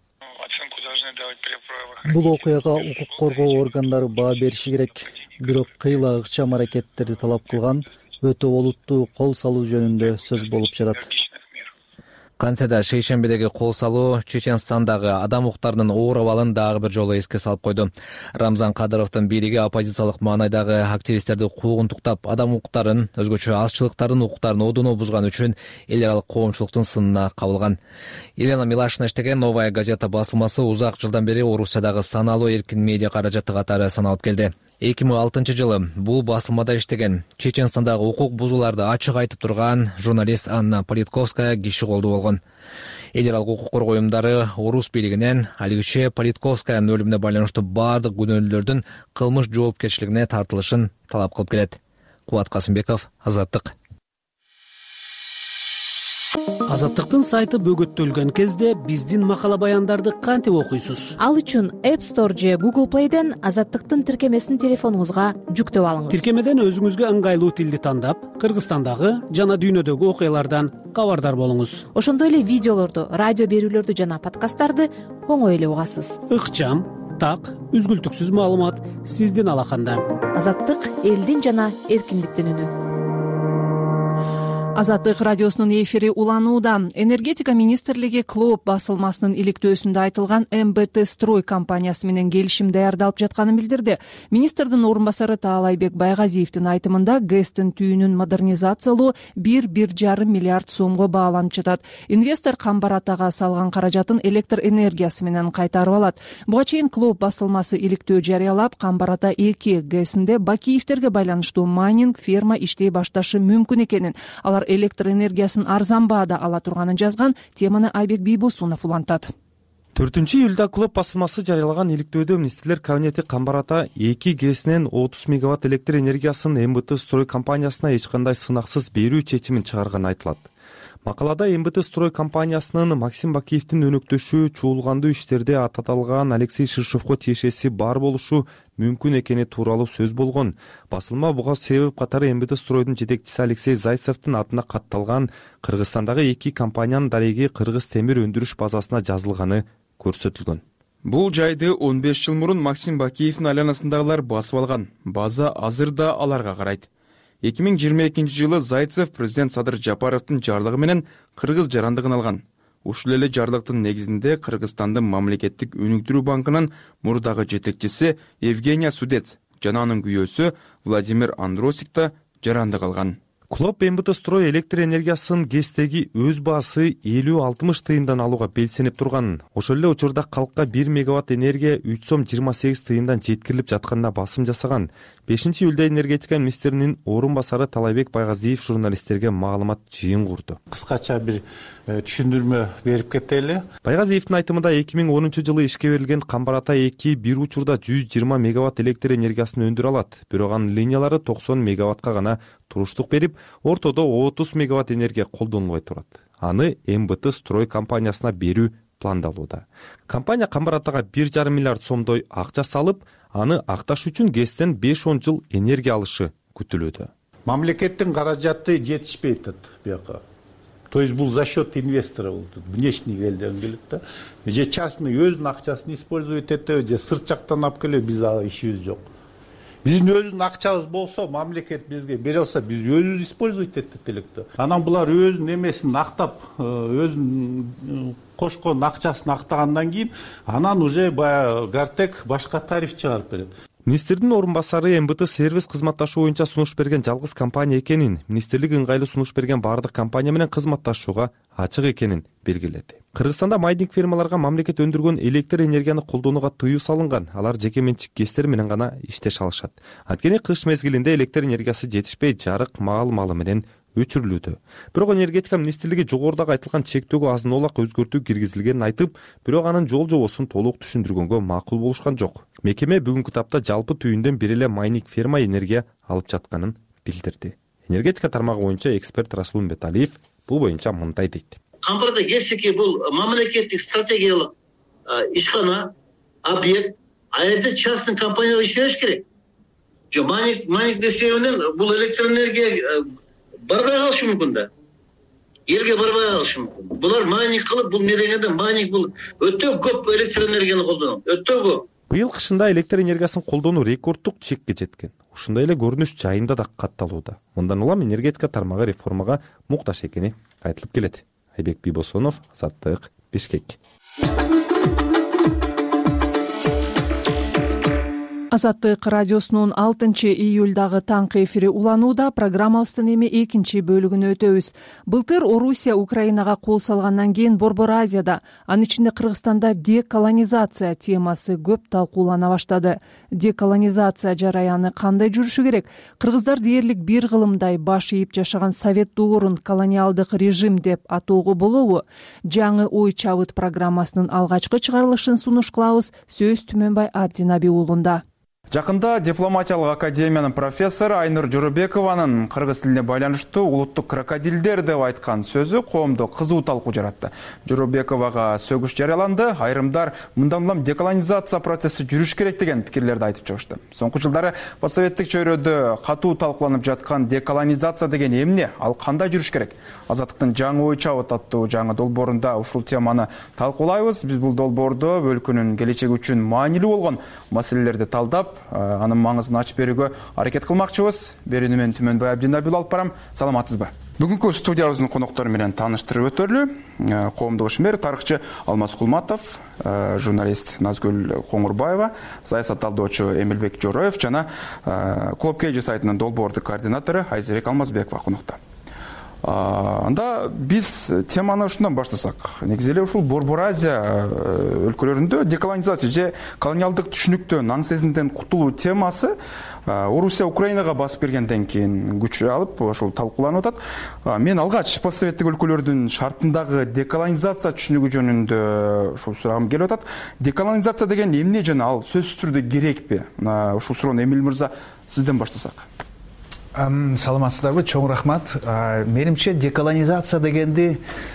Бул окуяга укук коргоо органдары баа бериши керек. Бирок кыйла ыкчам аракеттерди талап кылган өтө олуттуу кол салуу жөнүндө сөз болуп жатат. Кантсе шейшембидеги кол салуу Чеченстандагы адам укуктарынын оор абалын дагы бир жолу эске салып койду. Рамзан Кадыровдун бийлиги оппозициялык маанайдагы активисттерди куугунтуктап, адам укуктарын, өзгөчө азчылыктардын укуктарын одуно бузган үчүн эл аралык коомчулуктун сынына кабылган. Елена Милашина иштеген Новая газета басылмасы узак жылдан бери Орусиядагы саналуу эркин медиа каражаты катары саналып келди. эки миң алтынчы жылы бул басылмада иштеген, Чеченстандагы укук бузууларды ачык айтып турган журналист Анна Политковская киши колдуу болгон. Эл аралык укук коргоо уюмдары орус бийлигинен алигиче Политковскаянын өлүмүнө байланыштуу бардык күнөөлүүлөрдүн кылмыш жоопкерчилигине тартылышын талап кылып келет. Кубат Касымбеков, Азаттык. Азаттыктын сайты бөгөттөлгөн кезде биздин макала баяндарды кантип окуйсуз? Ал үчүн App Store же Google Play'ден Азаттыктын тиркемесин телефонуңузга жүктөп алыңыз. Тиркемеден өзүңүзгө ыңгайлуу тилди тандап, Кыргызстандагы жана дүйнөдөгү окуялардан кабардар болуңуз. Ошондой эле видеолорду, радио берүүлөрдү жана подкасттарды оңой эле угасыз. Ыкчам, так, үзгүлтүксүз маалымат сиздин алаканда. Азаттык элдин жана эркиндиктин үнү. Азаттык радиосунун эфири уланууда. Энергетика министрлиги Клоп басылмасынын иликтөөсүндө айтылган эм бэ тэ Строй компаниясы менен келишим даярдалып жатканын билдирди. Министрдин орун басары Таалайбек Байгазиевдин айтымында ГЭСтин түйүнүн модернизациялоо бир бир жарым миллиард сомго бааланып жатат. Инвестор Камбар Атага салган каражатын электр энергиясы менен кайтарып алат. Буга чейин Клоп басылмасы иликтөө жарыялап, Камбар Ата эки ГЭСинде Бакиевтерге байланыштуу майнинг ферма иштей башташы мүмкүн экенин, алар электр энергиясын арзан баада ала турганын жазган. Теманы Айбек Бийбосунов улантат. төртүнчү июлда Клоп басылмасы жарыялаган иликтөөдө министрлер кабинети Камбар Ата эки ГЭСинен отуз мегаватт электр энергиясын эм бэ тэ Строй компаниясына эч кандай сынаксыз берүү чечимин чыгарганы айтылат. Макалада эм бэ тэ Строй компаниясынын Максим Бакиевдин өнөктөшү чуулгандуу иштерде ататалган Алексей Ширшовго тиешеси бар болушу мүмкүн экени тууралуу сөз болгон. Басылма буга себеп катары эм бэ тэ Стройдун жетекчиси Алексей Зайцевдин атына катталган Кыргызстандагы эки компаниянын дареги Кыргыз темир өндүрүш базасына жазылганы көрсөтүлгөн. Бул жайды он беш жыл мурун Максим Бакиевдин айланасындагылар басып алган. База азыр да аларга карайт. эки миң жыйырма экинчи жылы Зайцев президент Садыр Жапаровдун жарлыгы менен Кыргыз жарандыгын алган. Ушул эле жарлыктын негизинде Кыргызстандын мамлекеттик өнүктүрүү банкынын мурдагы жетекчиси Евгения Судец жана анын күйөөсү Владимир Андросик да жарандык алган. Клоп эм бэ тэ Строй электр энергиясын ГЭСтеги өз баасы элүү алтымыш тыйындан алууга белсенип турганын, ошол эле учурда калкка бир мегаватт энергия үч сом жыйырма сегиз тыйындан жеткирилип жатканына басым жасаган. бешинчи июлда энергетика министринин орун басары Таалайбек Байгазиев журналисттерге маалымат жыйын курду. Кыскача бир түшүндүрмө берип кетели. Байгазиевдин айтымында эки миң онунчу жылы ишке берилген Камбар Ата эки бир учурда жүз жыйырма мегаватт электр энергиясын өндүрө алат. Бирок анын линиялары токсон мегаваттка гана туруштук берип, ортодо отуз мегаватт энергия колдонулбай турат. Аны эм бэ тэ Строй компаниясына берүү пландалууда. Компания Камбар Атага бир жарым миллиард сомдой акча салып, аны акташ үчүн ГЭСтен беш он жыл энергия алышы күтүлүүдө. Мамлекеттин каражаты жетишпей атат бияка. То есть бул за счет инвестора болот, внешний элден келет да. Же частный өзүнүн акчасын использовать этеби, же сырт жактан алып келеби, биз ага ишибиз жок. Биздин өзүнүн акчабыз болсо, мамлекет бизге бере алса, биз өзүбүз использовать этет элек да. Анан булар өзүнүн эмесин актап, өзүнүн кошкон акчасын актагандан кийин, анан уже баягы Гартек башка тариф чыгарып берет. министрдин орун басары эм бэ тэ сервис кызматташуу боюнча сунуш берген жалгыз компания экенин, министрлик ыңгайлуу сунуш берген баардык компания менен кызматташууга ачык экенин белгиледи. Кыргызстанда майнинг фермаларга мамлекет өндүргөн электр энергияны колдонууга тыюу салынган. Алар жеке менчик кесиптер менен гана иштеше алышат. Анткени кыш мезгилинде электр энергиясы жетишпей, жарык маал-малы менен өчүрүлүүдө. Бирок энергетика министрлиги жогорудагы айтылган чектөөгө азын олак өзгөртүү киргизилгенин айтып, бирок анын жол жобосун толук түшүндүргөнгө макул болушкан жок. Мекеме бүгүнкү тапта жалпы түйүндөн бир эле майнинг ферма энергия алып жатканын билдирди. Энергетика тармагы боюнча эксперт Расул Мбеталиев бул боюнча мындай дейт. Камбарда келсеки бул мамлекеттик стратегиялык ишкана, объект, а жерде частный компаниялар иштеш керек. Жо майнинг майнинг десеменен бул электр энергия барбай калышы мүмкүн да. Элге барбай калышы мүмкүн. Булар майнинг кылып, бул медегенде майнинг бул өтө көп электр энергияны колдонот. Өтө көп. Быйыл кышында электр энергиясын колдонуу рекордтук чекке жеткен. Ушундай эле көрүнүш жайында да катталууда. Мындан улам энергетика тармагы реформага муктаж экени айтылып келет. Айбек Бибосонов, Азаттык, Бишкек. Азаттык радиосунун алтынчы июлдагы таңкы эфири уланууда. Программабыздын эми экинчи бөлүгүнө өтөбүз. Былтыр Орусия Украинага кол салгандан кийин Борбор Азияда, анын ичинде Кыргызстанда деколонизация темасы көп талкуулана баштады. Деколонизация жараяны кандай жүрүшү керек? Кыргыздар дээрлик бир кылымдай баш ийип жашаган Совет дуурун колониалдык режим деп атоого болобу? Жаңы ой чабыт программасынын алгачкы чыгарылышын сунуш кылабыз. Сөз Түмөнбай Абдинаби уулунда. Жакында дипломатиялык академиянын профессору Айнур Жоробекованын кыргыз тилине байланыштуу улуттук крокодилдер деп айткан сөзү коомдо кызуу талкуу жаратты. Жоробековага сөгүш жарыяланды. Айрымдар мындан улам деколонизация процесси жүрүш керек деген пикирлерди айтып чыгышты. Соңку жылдары постсоветтик чөйрөдө катуу талкууланып жаткан деколонизация деген эмне? Ал кандай жүрүш керек? Азаттыктын жаңы ой чабыт аттуу жаңы долбоорунда ушул теманы талкуулайбыз. Биз бул долбоордо өлкөнүн келечеги үчүн маанилүү болгон маселелерди талдап, анын маңызын ачып берүүгө аракет кылмакчыбыз. Берүүнү мен Түмөнбай Абдинаби алып барам. Саламатсызбы? Бүгүнкү студиябыздын коноктору менен тааныштырып өтөлү. Коомдук ишмер, тарыхчы Алмаз Кулматов, журналист Назгүл Коңурбаева, саясат талдоочу Эмилбек Жороев жана Клопкейджи сайтынын долбоордук координатору Айзерек Алмазбекова конокто. Анда биз теманы ушундан баштасак. Негизи эле ушул Борбор Азия өлкөлөрүндө деколонизация же колониалдык түшүнүктөн, аң сезимден кутулуу темасы Орусия Украинага басып киргенден кийин күч алып ошол талкууланып атат. Мен алгач постсоветтик өлкөлөрдүн шартындагы деколонизация түшүнүгү жөнүндө ушул сурагым келип атат. Деколонизация деген эмне жана ал сөзсүз түрдө керекпи? Ушул суроону Эмил мырза сизден баштасак. Саламатсыздарбы, чоң рахмат. Менимче деколонизация дегенди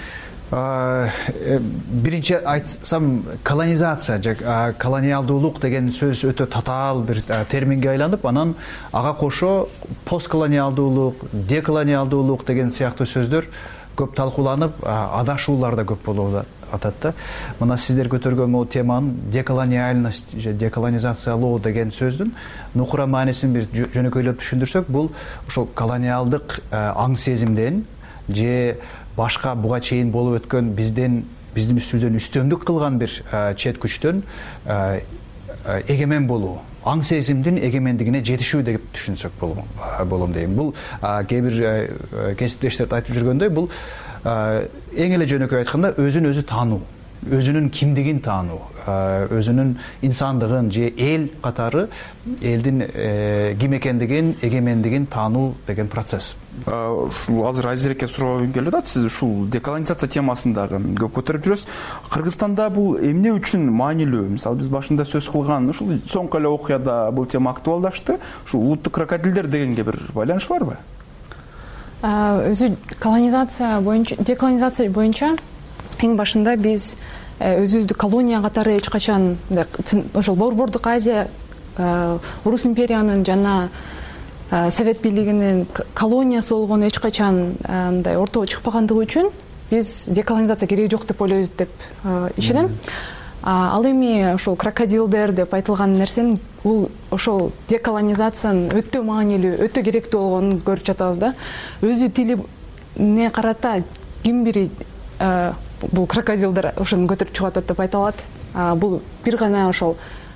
биринчи айтсам колонизация же колониалдуулук деген сөз өтө татаал бир терминге айланып, анан ага кошо постколониалдуулук, деколониалдуулук деген сыяктуу сөздөр көп талкууланып, адашуулар да көп болуп атат да. Мына сиздер көтөргөн бул теманын деколониальность же деколонизациялоо деген сөздүн нукура маанисин бир жөнөкөйлөп түшүндүрсөк, бул ошол колониалдык аң сезимден же башка буга чейин болуп өткөн бизден биздин үстүбүздөн үстөмдүк кылган бир чет күчтөн эгемен болуу, аң сезимдин эгемендигине жетишүү деп түшүнсөк болом дейм. Бул кээ бир кесиптештерди айтып жүргөндөй, бул эң эле жөнөкөй айтканда өзүн өзү таануу, өзүнүн кимдигин таануу, өзүнүн инсандыгын же эл катары элдин ким экендигин, эгемендигин таануу деген процесс. Ушул азыр Айзерекке суроогум келип атат. Сиз ушул деколонизация темасындагы көп көтөрүп жүрөсүз. Кыргызстанда бул эмне үчүн маанилүү? Мисалы биз башында сөз кылган ушул соңку эле окуяда бул тема актуалдашты. Ушул улуттук крокодилдер дегенге бир байланышы барбы? Өзү колонизация боюнча, деколонизация боюнча эң башында биз өзүбүздү колония катары эч качан ошол Борбордук Азия, Орус империянын жана Совет бийлигинин колониясы болгону эч качан мындай ортого чыкпагандыгы үчүн биз деколонизация кереги жок деп ойлойбуз деп ишенем. Ал эми ошол крокодилдер деп айтылган нерсенин бул ошол деколонизациянын өтө маанилүү, өтө керектүү болгонун көрүп жатабыз да. Өзү тилине карата ким бири бул крокодилдер ошону көтөрүп чыгып атат деп айта алат. Бул бир гана ошол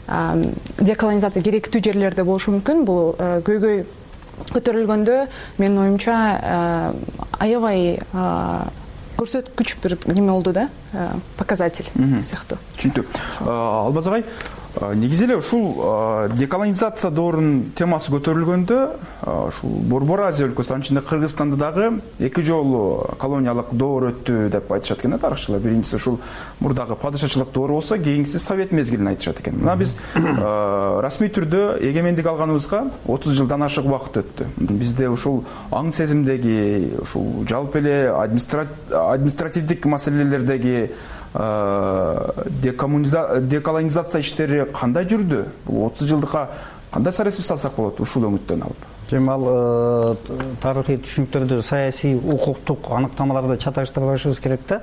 деколонизация керектүү жерлерде болушу мүмкүн. Бул көйгөй көтөрүлгөндө менин оюмча аябай көрсөткүч бир неме болду да, показатель сыяктуу. Түшүнүктүү. Албаз агай, негизи эле ушул деколонизация доорунун темасы көтөрүлгөндө ушул Борбор Азия өлкөсү, анын ичинде Кыргызстанда дагы эки жолу колониялык доор өттү деп айтышат экен тарыхчылар. Биринчиси ушул мурдагы падышачылык доору болсо, кийинкиси совет мезгилин айтышат экен. Мына биз расмий түрдө эгемендик алганыбызга отуз жылдан ашык убакыт өттү. Бизде ушул аң сезимдеги, ушул жалпы эле административдик маселелердеги деколонизация иштери кандай жүрдү? Бул отуз жылдыкка кандай сареспи салсак болот ушул өңүттөн алып? Ал тарыхый түшүнүктөрдү, саясий, укуктук аныктамаларды чаташтырбашыбыз керек да.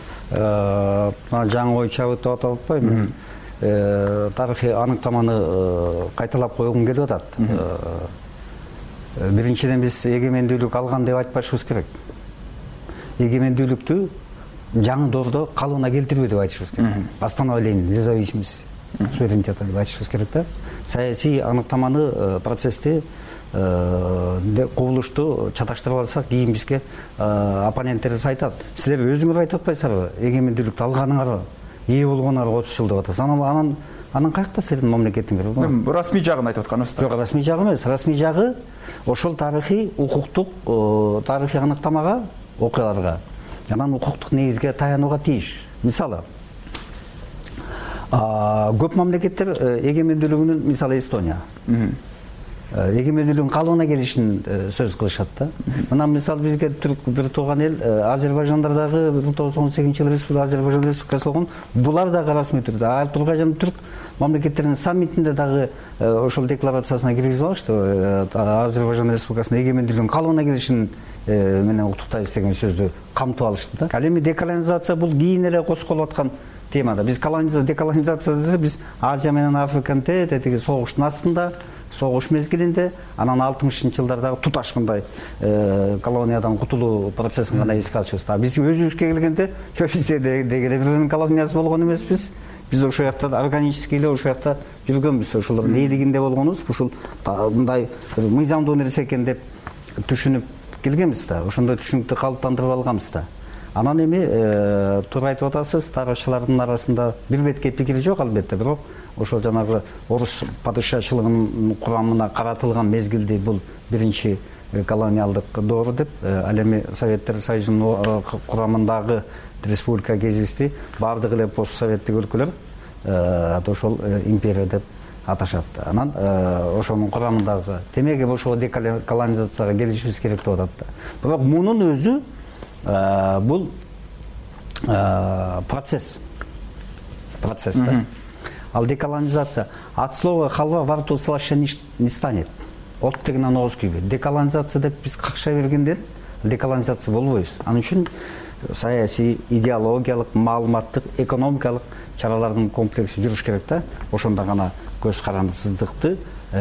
Жаңы ой чабыт деп аталып атпайбы? Тарыхый аныктаманы кайталап койгум келип атат. Биринчиден биз эгемендүүлүк алган деп айтпашыбыз керек. Эгемендүүлүктү жаңы доордо калыбына келтирбей деп айтышыбыз керек. Восстановление независимости, суверенитета деп айтышыбыз керек да. Саясий аныктаманы, процессти, кубулушту чаташтырып алсак, кийин бизге оппоненттерибиз айтат. Силер өзүңөр айтып атпайсыздарбы? Эгемендүүлүктү алганыңар, ээ болгонуңарга отуз жыл деп атасыз. Анан анан каякта силердин мамлекетиңер? Расмий жагын айтып атканыбыз. Жок, расмий жагы эмес. Расмий жагы ошол тарыхый, укуктук, тарыхый аныктамага, окуяларга, анан укуктук негизге таянууга тийиш. Мисалы, көп мамлекеттер эгемендүүлүгүнүн, мисалы Эстония, эгемендүүлүгүнүн калыбына келишин сөз кылышат да. Мына мисалы бизге бир тууган эл Азербайжандар дагы миң тогуз жүз он сегизинчи жылы республика Азербайжан республикасы болгон. Булар дагы расмий түрдө Азербайжан түрк мамлекеттеринин саммитинде дагы ошол декларациясына киргизип алышты. Азербайжан республикасынын эгемендүүлүгүнүн калыбына келишин менен уктуктайбыз деген сөздү камтып алышты да. Ал эми деколонизация бул кийин эле козголуп аткан темада. Биз деколонизация десе биз Азия менен Африканын тетиги согуштун астында, согуш мезгилинде, анан алтымышынчы жылдардагы туташ мындай колониядан кутулуу процессин гана эске алышыбыз. Биз өзүбүзгө келгенде, жок бизде деги эле биринин колониясы болгон эмеспиз. Биз ошол жакта органически эле ошол жакта жүргөнбүз. Ошолордун ээлигинде болгонбуз. Ушул мындай мыйзамдуу нерсе экен деп түшүнүп келгенбиз да. Ошондой түшүнүктү калыптандырып алганбыз да. Анан эми туура айтып атасыз, тарыхчылардын арасында бир бетке пикир жок албетте, бирок ошол жанагы орус падышачылыгынын курамына каратылган мезгилди бул биринчи колониалдык доор деп, ал эми Советтер Союзунун курамындагы республика кезибизди баардык эле постсоветтик өлкөлөр ошол империя деп аташат. Анан ошонун курамындагы демек ошол деколонизацияга келишибиз керек деп атат да. Бирок мунун өзү бул процесс. Процесс да. Ал деколонизация от слова халва во рту слаще не станет. От дегенен ооз күйбөйт. Деколонизация деп биз какша бергенден деколонизация болбойбуз. Анын үчүн саясий, идеологиялык, маалыматтык, экономикалык чаралардын комплекси жүрүш керек да. Ошондо гана көз карандысыздыкты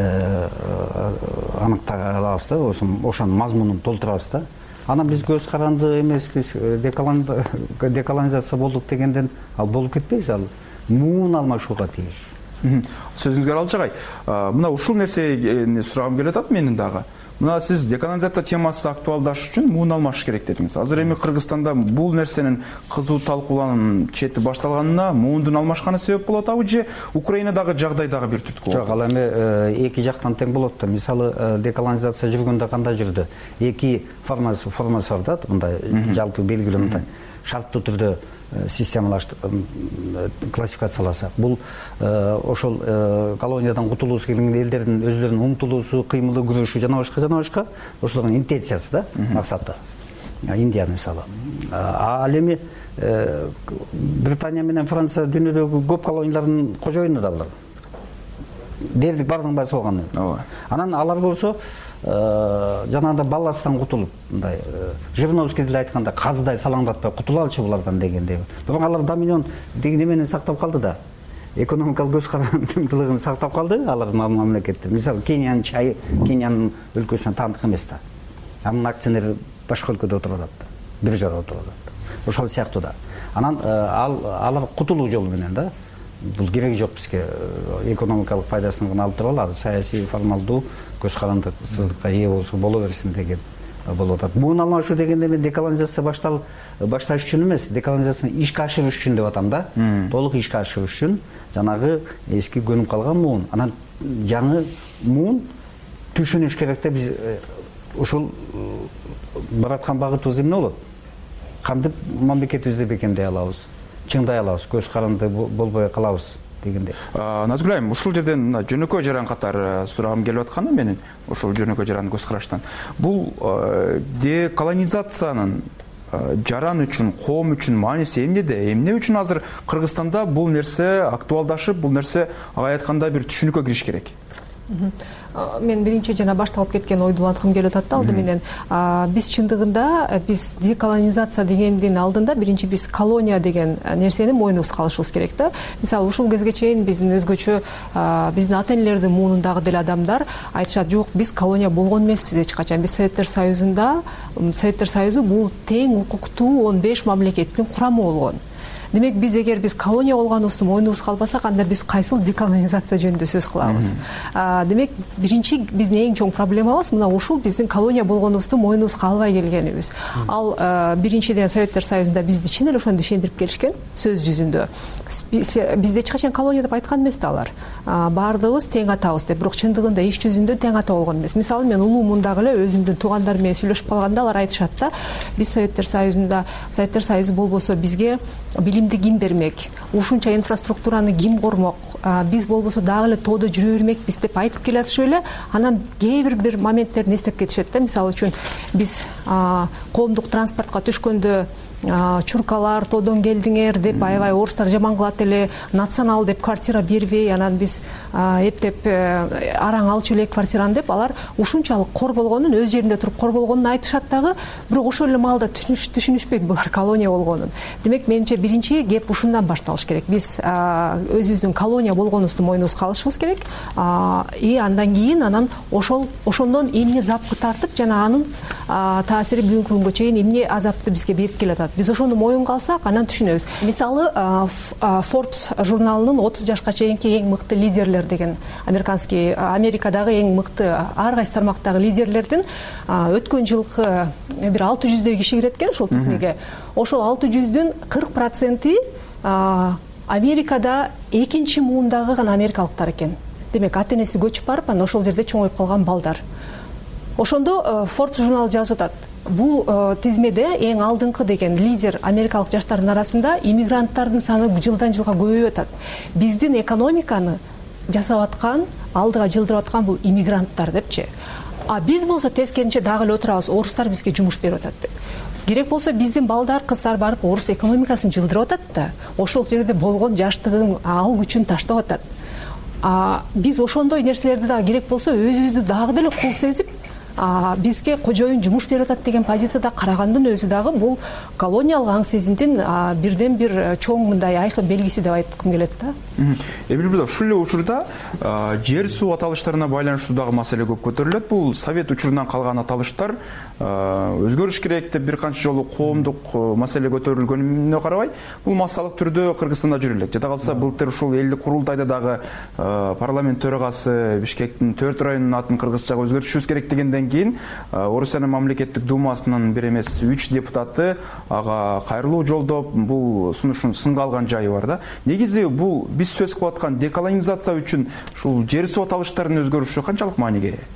аныктай алабыз да, ошонун мазмунун толтурабыз да. Анан биз көз каранды эмеспиз, деколонизация болдук дегенден ал болуп кетпейбиз, ал муун алмашууга тийиш. Сөзүңүзгө алчагай. Мына ушул нерсени сурагым келип атат менин дагы. Мына сиз деколонизация темасы актуалдаш үчүн муун алмаш керек дедиңиз. Азыр эми Кыргызстанда бул нерсенин кызуу талкуулануунун чети башталганына муундун алмашканы себеп болот абы же Украинадагы жагдай дагы бир түрткү болот? Жок, ал эми эки жактан тең болот да. Мисалы деколонизация жүргөндө кандай жүрдү? Эки формасы формасы бар да, мындай жалпы белгилүү мындай шарттуу түрдө системалаштырып классификацияласак, бул ошол колониядан кутулуусу келген элдердин өздөрүнүн умтулуусу, кыймылы, күрөшү жана башка жана башка ошолордун интенциясы да, максаты. Индия мисалы. Ал эми Британия менен Франция дүйнөдөгү көп колониялардын кожоюну да булар. Дерлик бардын баасы болгон. Анан алар болсо жанагындай балластан кутулуп, мындай Жириновский деле айтканда казыдай салаңдатпай кутулалчы булардан дегендей. Бирок алар доминион деген эмени сактап калды да. Экономикалык көз карандылыгын сактап калды алардын мамлекеттер. Мисалы Кениянын чайы, Кениянын өлкөсүнө таандык эмес да. Анын акционери башка өлкөдө отуруп атат да. Бир жара отуруп атат. Ошол сыяктуу да. Анан ал алар кутулуу жолу менен да бул кереги жок бизге. Экономикалык пайдасын гана алып туруп алады, саясий формалдуу көз карандысыздыкка ээ болсо боло берсин деген болуп атат. Буга алмашуу дегенде мен деколонизация баштал башташ үчүн эмес, деколонизацияны ишке ашырыш үчүн деп атам да. Толук ишке ашырыш үчүн жанагы эски көнүп калган муун, анан жаңы муун түшүнүш керек да. Биз ушул бараткан багытыбыз эмне болот? Кантип мамлекетибизди бекемдей алабыз, чыңдай алабыз, көз каранды болбой калабыз дегенде. Назгүл айым, ушул жерден жөнөкөй жаран катары сурагым келип атканы менин, ушул жөнөкөй жаран көз караштан. Бул деколонизациянын жаран үчүн, коом үчүн мааниси эмнеде? Эмне үчүн азыр Кыргызстанда бул нерсе актуалдашып, бул нерсе ага айтканда бир түшүнүккө кириш керек? Мен биринчи жана башталып кеткен ойду уланткым келип атат да. Алды менен биз чындыгында биз деколонизация дегендин алдында биринчи биз колония деген нерсени мойнубузга алышыбыз керек да. Мисалы ушул кезге чейин биздин өзгөчө биздин ата энелердин муунундагы деле адамдар айтышат, жок, биз колония болгон эмеспиз эч качан. Биз Советтер Союзунда, Советтер Союзу бул тең укуктуу он беш мамлекеттин курамы болгон. Демек биз эгер биз колония болгонубузду мойнубузга албасак, анда биз кайсыл деколонизация жөнүндө сөз кылабыз? Демек биринчи биздин эң чоң проблемабыз мына ушул биздин колония болгонубузду мойнубузга албай келгенибиз. Ал биринчиден Советтер Союзунда бизди чын эле ошондо ишендирип келишкен сөз жүзүндө. Бизде эч качан колония деп айткан эмес да алар. Баардыгыбыз тең атабыз деп, бирок чындыгында иш жүзүндө тең ата болгон эмес. Мисалы мен улуу мундагы эле өзүмдүн туугандарым менен сүйлөшүп калганда алар айтышат да, биз Советтер Союзунда, Советтер Союзу болбосо бизге билимди ким бермек, ушунча инфраструктураны ким кормок, биз болбосо дагы эле тоодо жүрө бермекпиз деп айтып келатышып эле, анан кээ бир бир моменттерин эстеп кетишет да. Мисалы үчүн биз коомдук транспортко түшкөндө чуркалар тоодон келдиңер деп аябай орустар жаман кылат эле, национал деп квартира бербей, анан биз эптеп араң алчу эле квартираны деп алар ушунчалык кор болгонун, өз жеринде туруп кор болгонун айтышат дагы, бирок ошол эле маалда түшүнүшпөйт булар колония болгонун. Демек менимче биринчи кеп ушундан башталыш керек. Биз өзүбүздүн колония болгонубузду мойнубузга алышыбыз керек. И андан кийин анан ошол ошондон эмне запкы тартып, жана анын таасири бүгүнкү күнгө чейин эмне азапты бизге берип келатат. Биз ошону моюнга алсак, анан түшүнөбүз. Мисалы, Forbes журналынын отуз жашка чейинки эң мыкты лидерлер деген американский, Америкадагы эң мыкты ар кайсы тармактагы лидерлердин өткөн жылкы бир алты жүздөй киши кирет экен ошол тизмеге. Ошол алты жүздүн кырк проценти Америкада экинчи муундагы гана америкалыктар экен. Демек, ата энеси көчүп барып, анан ошол жерде чоңоюп калган балдар. Ошондо Forbes журналы жазып атат. Бул тизмеде эң алдыңкы деген лидер америкалык жаштардын арасында иммигранттардын саны жылдан жылга көбөйүп атат. Биздин экономиканы жасап аткан, алдыга жылдырып аткан бул иммигранттар депчи. А биз болсо тескеринче дагы эле отурабыз, орустар бизге жумуш берип атат деп. Керек болсо биздин балдар, кыздар барып орус экономикасын жылдырып атат да, ошол жерде болгон жаштыгын, ал күчүн таштап атат. А биз ошондой нерселерди дагы керек болсо өзүбүздү дагы деле кул сезип, бизге кожоюн жумуш берип атат деген позицияда карагандын өзү дагы бул колониялык аң сезимдин бирден бир чоң мындай айкын белгиси деп айткым келет да. Эмил Мырза, ушул эле учурда жер суу аталыштарына байланыштуу дагы маселе көп көтөрүлөт. Бул совет учурунан калган аталыштар өзгөрүш керек деп бир канча жолу коомдук маселе көтөрүлгөнүнө карабай, бул массалык түрдө Кыргызстанда жүрө элек. Жада калса былтыр ушул элдик курултайда дагы парламент төрагасы Бишкектин төрт районунун атын кыргызчага өзгөртүшүбүз керек дегенден кийин Орусиянын мамлекеттик думасынын бир эмес үч депутаты ага кайрылуу жолдоп, бул сунушун сынга алган жайы бар да. Негизи бул биз сөз кылып аткан деколонизация үчүн ушул жер суу аталыштарынын өзгөрүшү канчалык мааниге ээ?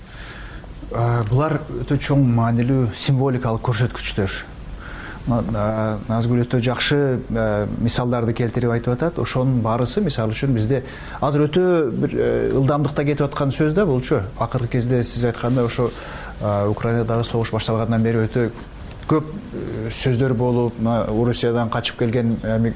Булар өтө чоң маанилүү символикалык көрсөткүчтөр. Назгүл өтө жакшы мисалдарды келтирип айтып атат. Ошонун баарысы мисалы үчүн бизде азыр өтө бир ылдамдыкта кетип аткан сөз да булчу. Акыркы кезде сиз айткандай ошо Украинадагы согуш башталгандан бери өтө көп сөздөр болуп, Орусиядан качып келген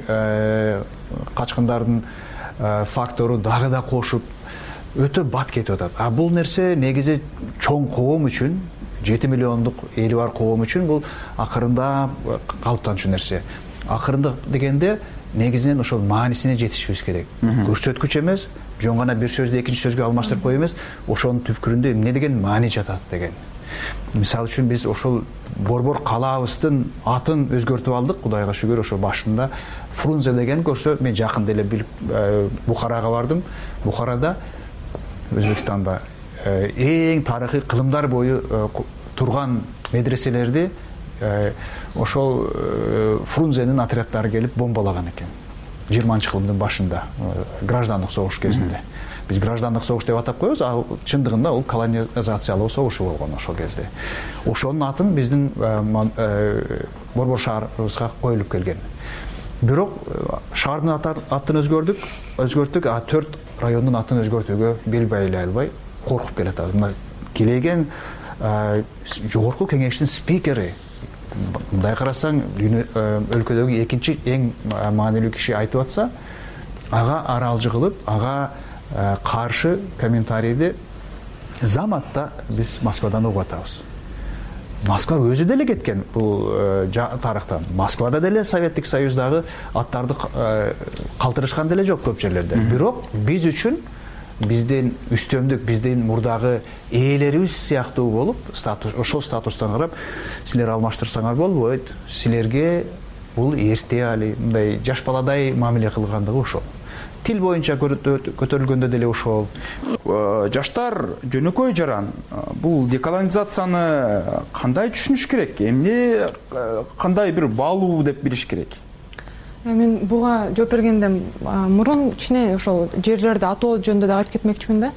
качкындардын фактору дагы да кошуп өтө бат кетип атат. А бул нерсе негизи чоң коом үчүн, жети миллиондук эли бар коом үчүн бул акырында калыптанчу нерсе. Акырында дегенде негизинен ошол маанисине жетишибиз керек. Көрсөткүч эмес, жөн гана бир сөздү экинчи сөзгө алмаштырып коюу эмес, ошонун түпкүрүндө эмне деген маани жатат деген. мисалы үчүн биз ошол борбор калаабыздын атын өзгөртүп алдык. Кудайга шүгүр, ошо башында Фрунзе деген көрсө, мен жакын деле билип Бухарага бардым. Бухарада, Өзбекстанда эң тарыхый кылымдар бою турган медреселерди ошол Фрунзенин отряддары келип бомбалаган экен. жыйырманчы кылымдын башында, граждандык согуш кезинде. Биз граждандык согуш деп атап коебуз, а чындыгында ол колонизациялоо согушу болгон ошол кезде. Ошонун атын биздин борбор шаарыбызга коюлуп келген. Бирок шаардын атын өзгөрдүк, өзгөрттүк, а төрт райондун атын өзгөртүүгө бел байлай албай коркуп келатат. Келеген жогорку кеңештин спикери, мындай карасаң, өлкөдөгү экинчи эң маанилүү киши айтып атса, ага аралжы кылып, ага каршы комментарийди заматта биз Москвадан угуп атабыз. Москва өзү деле кеткен бул тарыхтан. Москвада деле Советтик Союздагы аттарды калтырышкан деле жок көп жерлерде. Бирок биз үчүн биздин үстөмдүк, биздин мурдагы ээлерибиз сыяктуу болуп, статус, ошол статустан карап, силер алмаштырсаңар болбойт, силерге бул эрте али, мындай жаш баладай мамиле кылгандыгы ошол. Тил боюнча көтөрүлгөндө деле ошол. Жаштар жөнөкөй жаран бул деколонизацияны кандай түшүнүш керек? Эмне кандай бир баалуу деп билиш керек? Мен буга жооп бергенден мурун кичине ошол жерлерди атоо жөнүндө да айтып кетмекчимин да.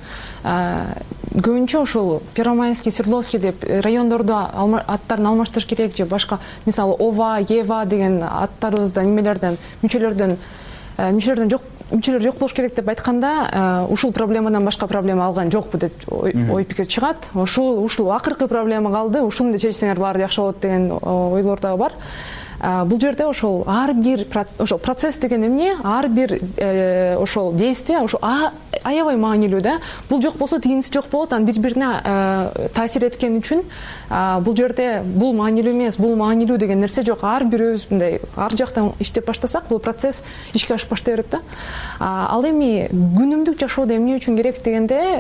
Көбүнчө ошол Первомайский, Свердловский деп райондордо аттарын алмаштырыш керек же башка, мисалы Ова, Ева деген аттарыбызда немелерден, мүчөлөрдөн мүчөлөрдөн жок мүчөлөр жок болуш керек деп айтканда, ушул проблемадан башка проблема алган жокпу деп ой пикир чыгат. Ушул ушул акыркы проблема калды, ушуну да чечсеңер баары жакшы болот деген ойлор да бар. Бул жерде ошол ар бир ошол процесс деген эмне, ар бир ошол действие ошол аябай маанилүү да. Бул жок болсо тигиниси жок болот, анан бири-бирине таасир эткени үчүн бул жерде бул маанилүү эмес, бул маанилүү деген нерсе жок. Ар бирөөбүз мындай ар жактан иштеп баштасак, бул процесс ишке ашып баштай берет да. Ал эми күнүмдүк жашоодо эмне үчүн керек дегенде,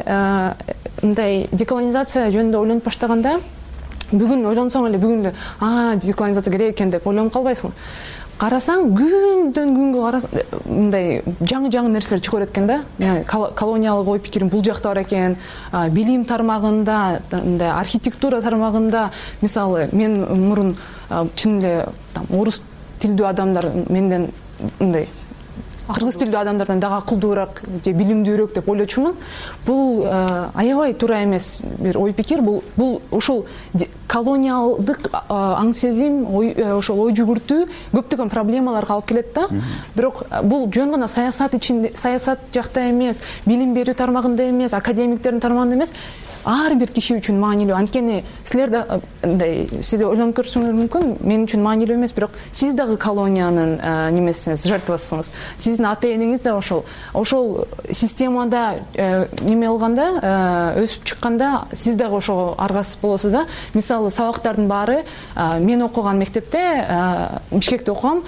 мындай деколонизация жөнүндө ойлонуп баштаганда, бүгүн ойлонсоң эле бүгүн эле а деколонизация керек экен деп ойлонуп калбайсың. Карасаң, күндөн күнгө карасаң мындай жаңы-жаңы нерселер чыгып берет экен да. Колониялык ой пикирим бул жакта бар экен, билим тармагында, мындай архитектура тармагында, мисалы, мен мурун чын эле орус тилдүү адамдар менден мындай кыргыз тилдүү адамдардан дагы акылдуураак же билимдүүрөөк деп ойлочумун. Бул аябай туура эмес бир ой пикир. Бул бул ушул колониалдык аң сезим, ошол ой жүгүртүү көптөгөн проблемаларга алып келет да. Бирок бул жөн гана саясат ичинде, саясат жакта эмес, билим берүү тармагында эмес, академиктердин тармагында эмес, ар бир киши үчүн маанилүү. Анткени силер да мындай сиз ойлонуп көрсөңөр мүмкүн, мен үчүн маанилүү эмес, бирок сиз дагы колониянын немесисиз, жертвасысыңыз. Сиздин ата энеңиз да ошол ошол системада неме кылганда, өсүп чыкканда сиз дагы ошого аргасыз болосуз да. Мисалы, сабактардын баары мен окуган мектепте, Бишкекте окугам,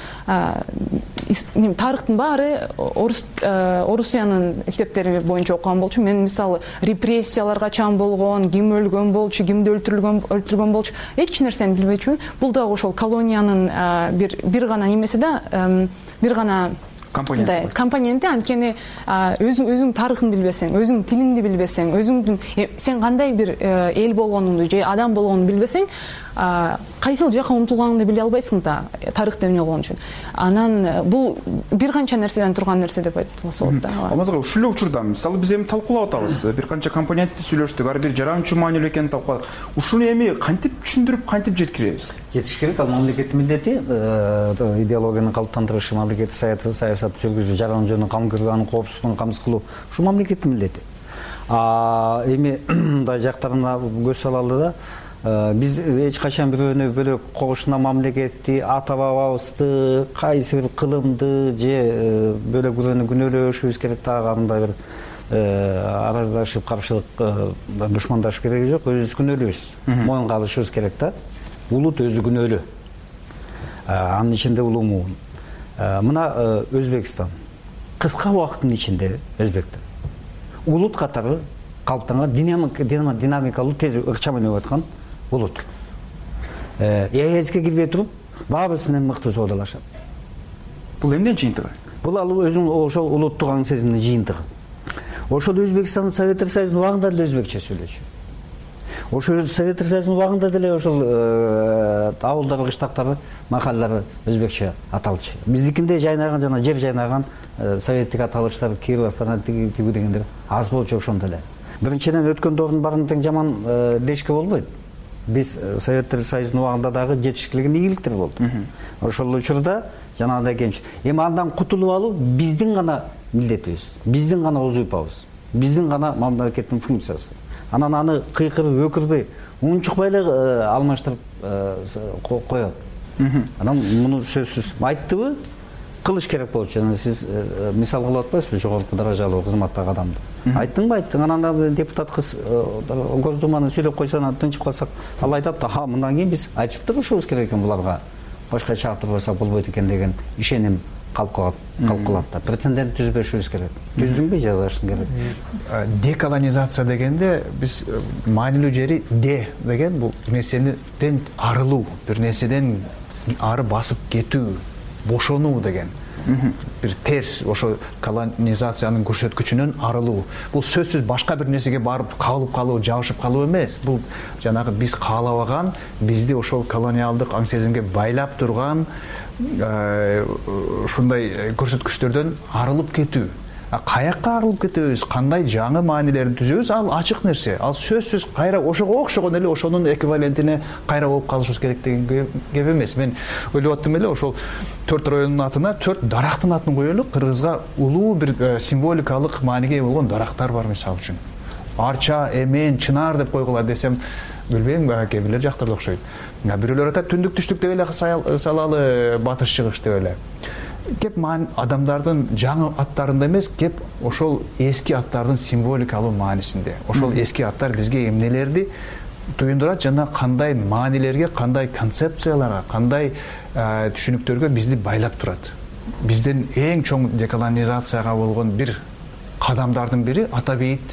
тарыхтын баары орус Орусиянын китептери боюнча окуган болчу. Мен мисалы репрессиялар качан болгон, ким өлгөн болчу, кимди өлтүрүлгөн өлтүргөн болчу, эч нерсени билбейчүмүн. Бул да ошол колониянын бир бир гана немеси да, бир гана компонент. Компоненти, анткени өзүң өзүң тарыхын билбесең, өзүң тилиңди билбесең, өзүңдүн сен кандай бир эл болгонуңду же адам болгонуңду билбесең, кайсыл жака умтулганыңды биле албайсың да, тарыхты эмне болгон үчүн. Анан бул бир канча нерседен турган нерсе деп айтылса болот да. Алмазга, ушул эле учурда мисалы биз эми талкуулап атабыз, бир канча компонентти сүйлөштүк, ар бир жаран үчүн маанилүү экенин талкууладык. Ушуну эми кантип түшүндүрүп, кантип жеткиребиз? Жетиш керек. Ал мамлекеттин милдети, идеологияны калыптандырышы, мамлекеттик саясат жүргүзүү, жаран жөнүнөн кам көргөнүн коопсуздугун камсыз кылуу, ушул мамлекеттин милдети. А эми мындай жактарына көз салалы да, биз эч качан бирөөнү бөлөк когушуна мамлекетти, ата бабабызды, кайсы бир кылымды же бөлөк бирөөнү күнөөлөшүбүз керек, дагы мындай бир араздашып, каршылык душмандашып кереги жок. Өзүбүз күнөөлүүбүз, моюнга алышыбыз керек да. Улут өзү күнөөлүү, анын ичинде улуу. Мына Өзбекстан кыска убакыттын ичинде өзбектер улут катары калыптанган, динамикалуу, тез ыкчам өнүгүп аткан улут ээске кирбей туруп баабыз менен мыкты соодалашат. Бул эмнен жыйынтыгы? Бул ал өзүнүн ошол улуттук аң сезимдин жыйынтыгы. Ошол Өзбекстандын Советтер Союзунун убагында деле өзбекче сүйлөшчү. Ошол Советтер Союзунун убагында деле ошол ауылдары, кыштактары, махаллалары өзбекче аталчу. Биздикинде жайнаган жана жер жайнаган советтик аталыштар, Киров, тигүү дегендер аз болчу ошондо эле. Биринчиден өткөн доордун баарын тең жаман дешке болбойт. Биз Советтер Союзунун убагында дагы жетишкилигин ийгиликтер болду. Ошол учурда жанагындай кемчи. Эми андан кутулуп алуу биздин гана милдетибиз, биздин гана узуйпабыз, биздин гана мамлекеттин функциясы. Анан аны кыйкырып, өкүрбөй, унчукпай эле алмаштырып коет. Анан муну сөзсүз айттыбы, кылыш керек болчу. Жана сиз мисал кылып атпайсызбы жогорку даражалуу кызматтагы адамды? Айттыңбы, айттың. Анан депутат кыз Госдуманы сүйлөп койсо, анан тынчып калсак, ал айтат, "Ха, мындан кийин биз айтып турушубуз керек экен буларга. Башка чакыртпасак болбойт экен" деген ишеним калып калат, калып калат да. Прецедент түзбөшүбүз керек. Түздүңбү, жазышың керек. Деколонизация дегенде биз маанилүү жери де деген бул нерседен арылуу, бир нерседен ары басып кетүү, бошонуу деген. Бир терс ошо колонизациянын көрсөткүчүнөн арылуу. Бул сөзсүз башка бир нерсеге барып кабылып калуу, жабышып калуу эмес. Бул жанагы биз каалабаган, бизди ошол колониалдык аң сезимге байлап турган ушундай көрсөткүчтөрдөн арылып кетүү. Каякка арылып кетебиз, кандай жаңы маанилерди түзөбүз, ал ачык нерсе. Ал сөзсүз кайра ошого окшогон эле ошонун эквивалентине кайра болуп калышыбыз керек деген кеп эмес. Мен ойлоп аттым эле, ошол төрт райондун атына төрт дарактын атын коелу. Кыргызга улуу бир символикалык мааниге ээ болгон дарактар бар, мисалы үчүн. Арча, Эмен, Чынар деп койгула десем, билбейм, кээ бирлер жактарда окшойт. Бирөөлөр атат түндүк түштүк деп эле салалы, батыш чыгыш деп эле. Кеп адамдардын жаңы аттарында эмес, кеп ошол эски аттардын символикалуу маанисинде. Ошол эски аттар бизге эмнелерди туюндурат жана кандай маанилерге, кандай концепцияларга, кандай түшүнүктөргө бизди байлап турат. Биздин эң чоң деколонизацияга болгон бир кадамдардын бири ата бейит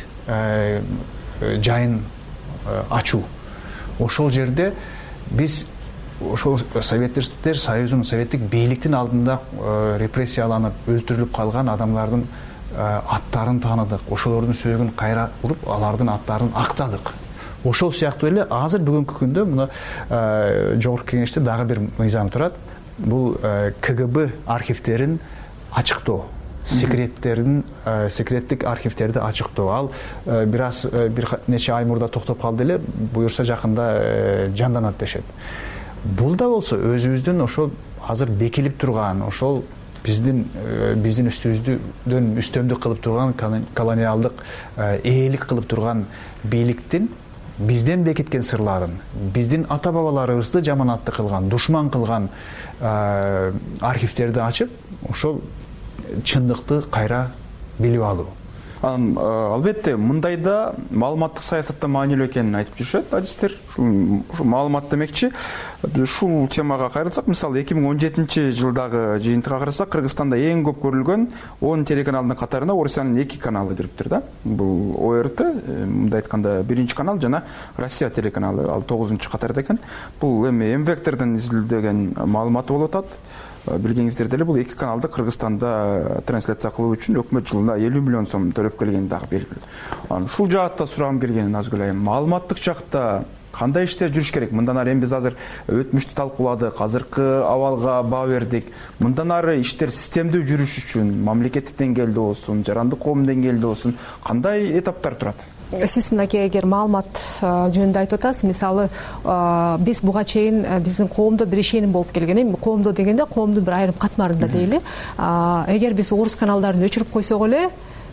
жайын ачуу. Ошол жерде биз ошол Советтер Союзунун, советтик бийликтин алдында репрессияланып, өлтүрүлүп калган адамдардын аттарын тааныдык. Ошолордун сөөгүн кайра уруп, алардын аттарын актадык. Ошол сыяктуу эле азыр бүгүнкү күндө мына жогорку кеңеште дагы бир мыйзам турат. Бул ка гэ бэ архивтерин ачыктоо, секреттердин, секреттик архивтерди ачыктоо. Ал бир аз бир нече ай мурда токтоп калды эле, буюрса жакында жанданат дешет. Бул да болсо өзүбүздүн ошол азыр бекилип турган, ошол биздин биздин үстүбүздөн үстөмдүк кылып турган, колониалдык ээлик кылып турган бийликтин бизден бекиткен сырларын, биздин ата бабаларыбызды жаманатты кылган, душман кылган архивтерди ачып, ошол чындыкты кайра билип алуу. Албетте, мындайда маалыматтык саясатта маанилүү экенин айтып жүрүшөт адистер. Ушул маалымат демекчи, ушул темага кайрылсак, мисалы эки миң он жетинчи жылдагы жыйынтыгга карасак, Кыргызстанда эң көп көрүлгөн он телеканалдын катарына Орусиянын эки каналы кириптир да. Бул о эр тэ, мындай айтканда биринчи канал жана Россия телеканалы, ал тогузунчу катарда экен. Бул эми М-вектордон изилдеген маалыматы болуп атат. Билгениңиздер эле, бул эки каналды Кыргызстанда трансляция кылуу үчүн өкмөт жылына элүү миллион сом төлөп келгени дагы белгилүү. Ушул жаатта сурагым келгенин аз эле. Маалыматтык жакта кандай иштер жүрүш керек? Мындан ары эми биз азыр өтмүштү талкууладык, азыркы абалга баа бердик. Мындан ары иштер системдүү жүрүш үчүн мамлекеттик деңгээлде болсун, жарандык коом деңгээлде болсун, кандай этаптар турат? Сиз мынакей эгер маалымат жөнүндө айтып атасыз, мисалы биз буга чейин биздин коомдо бир ишеним болуп келген. Эми коомдо дегенде коомдун бир айрым катмарында дейли. Эгер биз орус каналдарын өчүрүп койсок эле,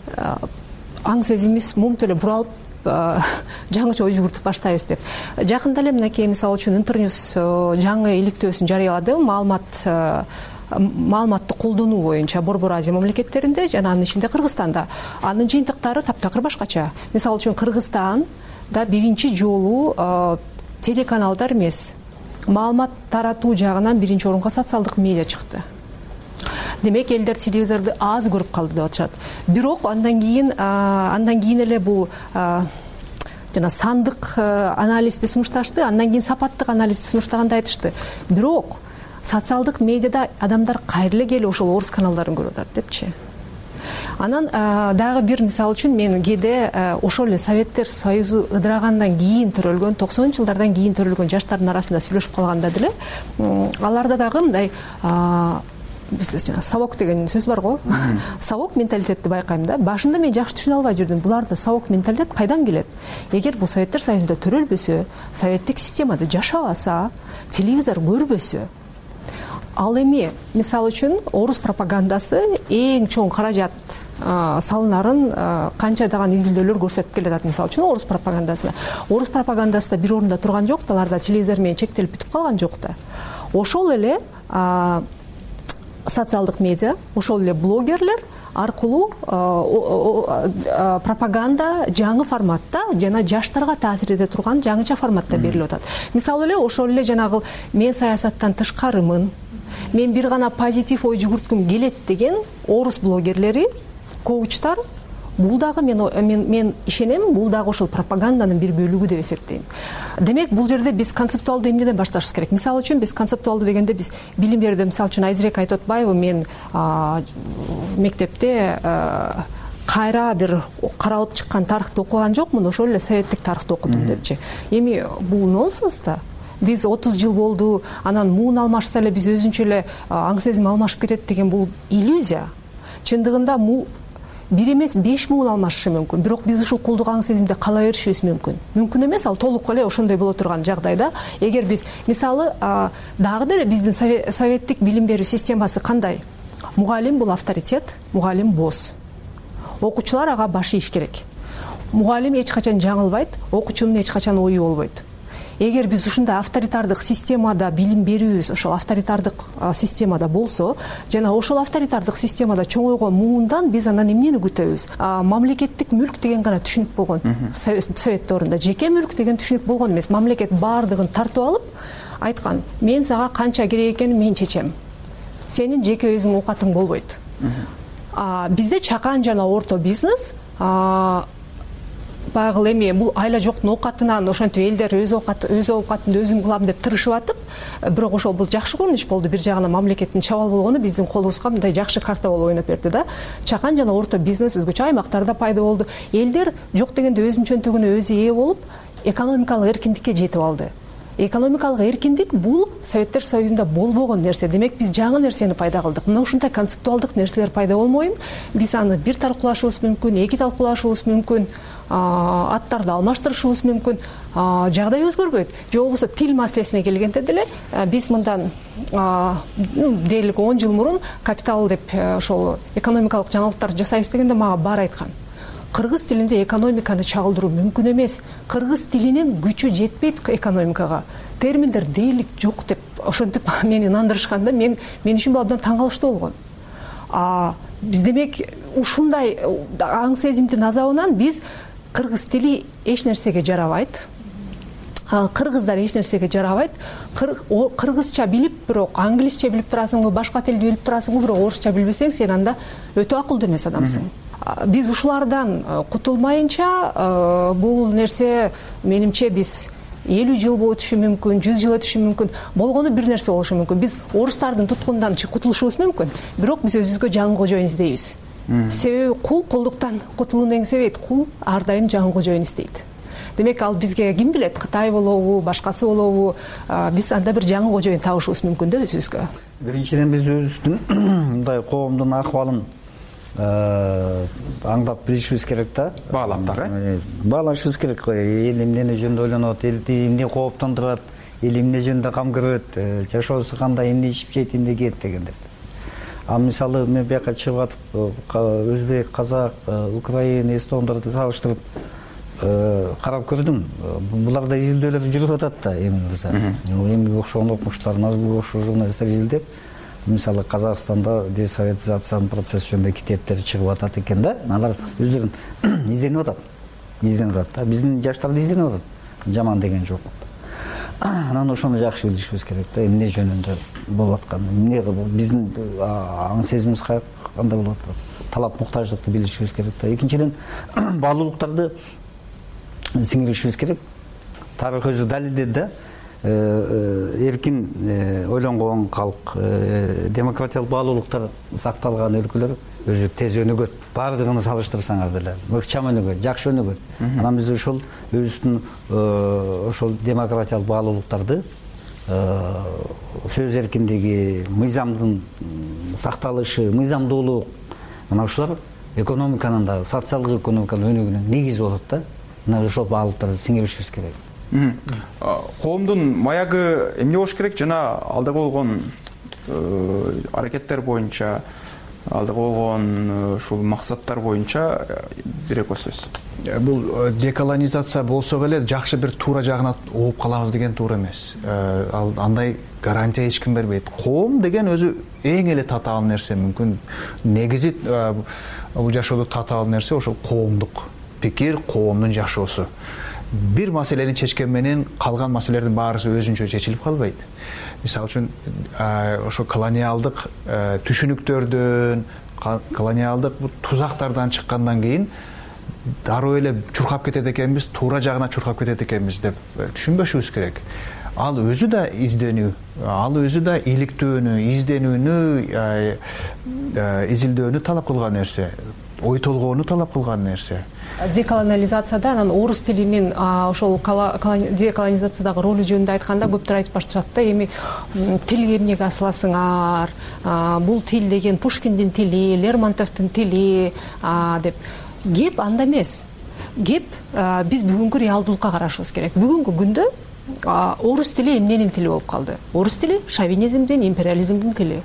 аң сезимибиз момунтип эле буралып, жаңыча ой жүгүртүп баштайбыз деп. Жакында эле мынакей мисалы үчүн Интерньюс жаңы иликтөөсүн жарыялады. Маалымат маалыматты колдонуу боюнча Борбор Азия мамлекеттеринде жана анын ичинде Кыргызстанда. Анын жыйынтыктары таптакыр башкача. Мисалы үчүн Кыргызстанда биринчи жолу телеканалдар эмес, маалымат таратуу жагынан биринчи орунга социалдык медиа чыкты. Демек, элдер телевизорду аз көрүп калды деп атышат. Бирок андан кийин андан кийин эле бул жана сандык анализди сунушташты, андан кийин сапаттык анализди сунуштаганда айтышты. Бирок социалдык медиада адамдар кайра эле келип ошол орус каналдарын көрүп атат депчи. Анан дагы бир мисал үчүн мен кээде ошол эле Советтер Союзу ыдырагандан кийин төрөлгөн, токсонунчу жылдардан кийин төрөлгөн жаштардын арасында сүйлөшүп калганда деле аларда дагы мындай бизде жана совок деген сөз бар го. Совок менталитетти байкайм да. Башында мен жакшы түшүнө албай жүрдүм. Буларда совок менталитет кайдан келет? Эгер бул Советтер Союзунда төрөлбөсө, советтик системада жашабаса, телевизор көрбөсө, ал эми мисалы үчүн орус пропагандасы эң чоң каражат салынарын канчадаган изилдөөлөр көрсөтүп келатат. Мисалы үчүн орус пропагандасына. Орус пропагандасы да бир орунда турган жок, аларда телевизор менен чектелип бүтүп калган жок да. Ошол эле социалдык медиа, ошол эле блогерлер аркылуу пропаганда жаңы форматта жана жаштарга таасир эте турган жаңыча форматта берилип атат. Мисалы эле ошол эле жанагы мен саясаттан тышкарымын, мен бир гана позитив ой жүгүрткүм келет деген орус блогерлери, коучтар, бул дагы мен мен, мен ишенем, бул дагы ошол пропаганданын бир бөлүгү деп эсептейм. Демек, бул жерде биз концептуалдуу эмнеден башташыбыз керек? Мисалы үчүн биз концептуалдуу дегенде биз билим берүүдө мисалы үчүн Айзирек айтып атпайбы, мен мектепте кайра бир каралып чыккан тарыхты окуган жокмун, ошол эле советтик тарыхты окудум депчи. Эми бул нонсенс да. Биз отуз жыл болду, анан муун алмашса эле биз өзүнчө эле аң сезим алмашып кетет деген бул иллюзия. Чындыгында бир эмес беш муун алмашышы мүмкүн. Бирок биз ушул кулдук аң сезимде кала беришибиз мүмкүн. Мүмкүн эмес, ал толук эле ошондой боло турган жагдайда, эгер биз мисалы дагы деле биздин советтик билим берүү системасы кандай? Мугалим бул авторитет, мугалим босс. Окуучулар ага баш ийиш керек. Мугалим эч качан жаңылбайт, окуучунун эч качан ою болбойт. Эгер биз ушундай авторитардык системада билим берүүбүз ошол авторитардык системада болсо, жана ошол авторитардык системада чоңойгон муундан биз анан эмнени күтөбүз? Мамлекеттик мүлк деген гана түшүнүк болгон. Совет доорунда жеке мүлк деген түшүнүк болгон эмес. Мамлекет баардыгын тартып алып айткан: мен сага канча керек экенин мен чечем. Сенин жеке өзүң оокатың болбойт. Бизде чакан жана орто бизнес багыл эми бул айла жоктун оокатынан ошентип элдер өз оокаты өз оокатымды өзүм кылам деп тырышып атып, бирок ошол бул жакшы көрүнүш болду. Бир жагынан мамлекеттин чабал болгону биздин колубузга мындай жакшы карта болуп ойноп берди да. Чакан жана орто бизнес өзгөчө аймактарда пайда болду. Элдер жок дегенде өзүнүн чөнтөгүнө өзү ээ болуп, экономикалык эркиндикке жетип алды. Экономикалык эркиндик бул Советтер Союзунда болбогон нерсе. Демек биз жаңы нерсени пайда кылдык. Мына ушундай концептуалдык нерселер пайда болмойын, биз аны бир талкуулашыбыз мүмкүн, эки талкуулашыбыз мүмкүн, аттарды алмаштырышыбыз мүмкүн, жагдай өзгөрбөйт. Же болбосо тил маселесине келгенде деле биз мындан дээрлик он жыл мурун Капитал деп ошол экономикалык жаңылыктар жасайбыз дегенде мага баары айткан: кыргыз тилинде экономиканы чагылдыруу мүмкүн эмес. Кыргыз тилинин күчү жетпейт экономикага. Терминдер дээрлик жок деп ошентип мени инандырышканда мен мен үчүн бул абдан таң калыштуу болгон. А биз демек ушундай аң сезимдин азабынан биз кыргыз тили эч нерсеге жарабайт. Кыргыздар эч нерсеге жарабайт. Кыргызча билип, бирок англисче билип турасыңбы, башка тилди билип турасыңбы, бирок орусча билбесең, сен анда өтө акылдуу эмес адамсың. Биз ушулардан кутулмайынча бул нерсе менимче биз элүү жыл өтүшү мүмкүн, жүз жыл өтүшү мүмкүн, болгону бир нерсе болушу мүмкүн. Биз орустардын туткунундан кутулушубуз мүмкүн, бирок биз өзүбүзгө жаңы кожоюн издейбиз. Себеби кул кулдуктан кутулууну эңсебейт, кул ар дайым жаңы кожоюн издейт. Демек ал бизге ким билет, Кытай болобу, башкасы болобу, биз анда бир жаңы кожоюн табышыбыз мүмкүн да өзүбүзгө. Биринчиден биз өзүбүздүн мындай коомдун акыбалын аңдап билишибиз керек да. Баалап дагы. Баалашыбыз керек. Эл эмнени жөнүндө ойлонот, элди эмне кооптондурат, эл эмне жөнүндө кам көрөт, жашоосу кандай, эмне ичип жейт, эмне кийет дегендер. А мисалы мен бияка чыгып атып, өзбек, казак, украин, эстондорду салыштырып карап көрдүм. Буларда изилдөөлөр жүрүп атат да, эми кыза. Эмгеге окшогон окумуштар, назмге окшогон журналисттер изилдеп, мисалы Казакстанда десоветизациянын процесси жөнүндө китептер чыгып атат экен да. Алар өздөрүн изденип атат. Изденип атат да. Биздин жаштар изденип атат. Жаман деген жок. Анан ошону жакшы билишибиз керек да, эмне жөнүндө болуп аткан, эмне биздин аң сезимибиз кандай болуп атат, талап муктаждыкты билишибиз керек да. Экинчиден, баалуулуктарды сиңиришибиз керек. Тарых өзү далилдеди да, эркин ойлонгон калк, демократиялык баалуулуктар сакталган өлкөлөр өзү тез өнүгөт. Баардыгын салыштырсаңар деле ыкчам өнүгөт, жакшы өнүгөт. Анан биз ошол өзүбүздүн ошол демократиялык баалуулуктарды, сөз эркиндиги, мыйзамдын сакталышы, мыйзамдуулук, мына ушулар экономиканын да, социалдык экономиканын өнүгүүнүн негизи болот да. Мына ошол баалуулуктарды сиңиришибиз керек. Коомдун маягы эмне болуш керек? Жана алдыга болгон аракеттер боюнча, алдыга болгон ушул максаттар боюнча бир эки сөз. Бул деколонизация болсо эле жакшы бир туура жагына ооп калабыз деген туура эмес. Ал андай гарантия эч ким бербейт. Коом деген өзү эң эле татаал нерсе, мүмкүн негизи бул жашоодо татаал нерсе ошол коомдук пикир, коомдун жашоосу. Бир маселени чечкен менен калган маселелердин баарысы өзүнчө чечилип калбайт. Мисалы үчүн ошо колониалдык түшүнүктөрдөн, колониалдык тузактардан чыккандан кийин дароо эле чуркап кетет экенбиз, туура жагына чуркап кетет экенбиз деп түшүнбөшүбүз керек. Ал өзү да изденүү, ал өзү да иликтөөнү, изденүүнү, изилдөөнү талап кылган нерсе, ой толгоону талап кылган нерсе. Деколонизацияда анан орус тилинин ошол деколонизациядагы ролу жөнүндө айтканда көптөр айтып башташат да, эми тилге эмнеге асыласыңар, бул тил деген Пушкиндин тили, Лермонтовдун тили деп. Кеп анда эмес. Кеп биз бүгүнкү реалдуулукка карашыбыз керек. Бүгүнкү күндө орус тили эмненин тили болуп калды? Орус тили шовинизмдин, империализмдин тили.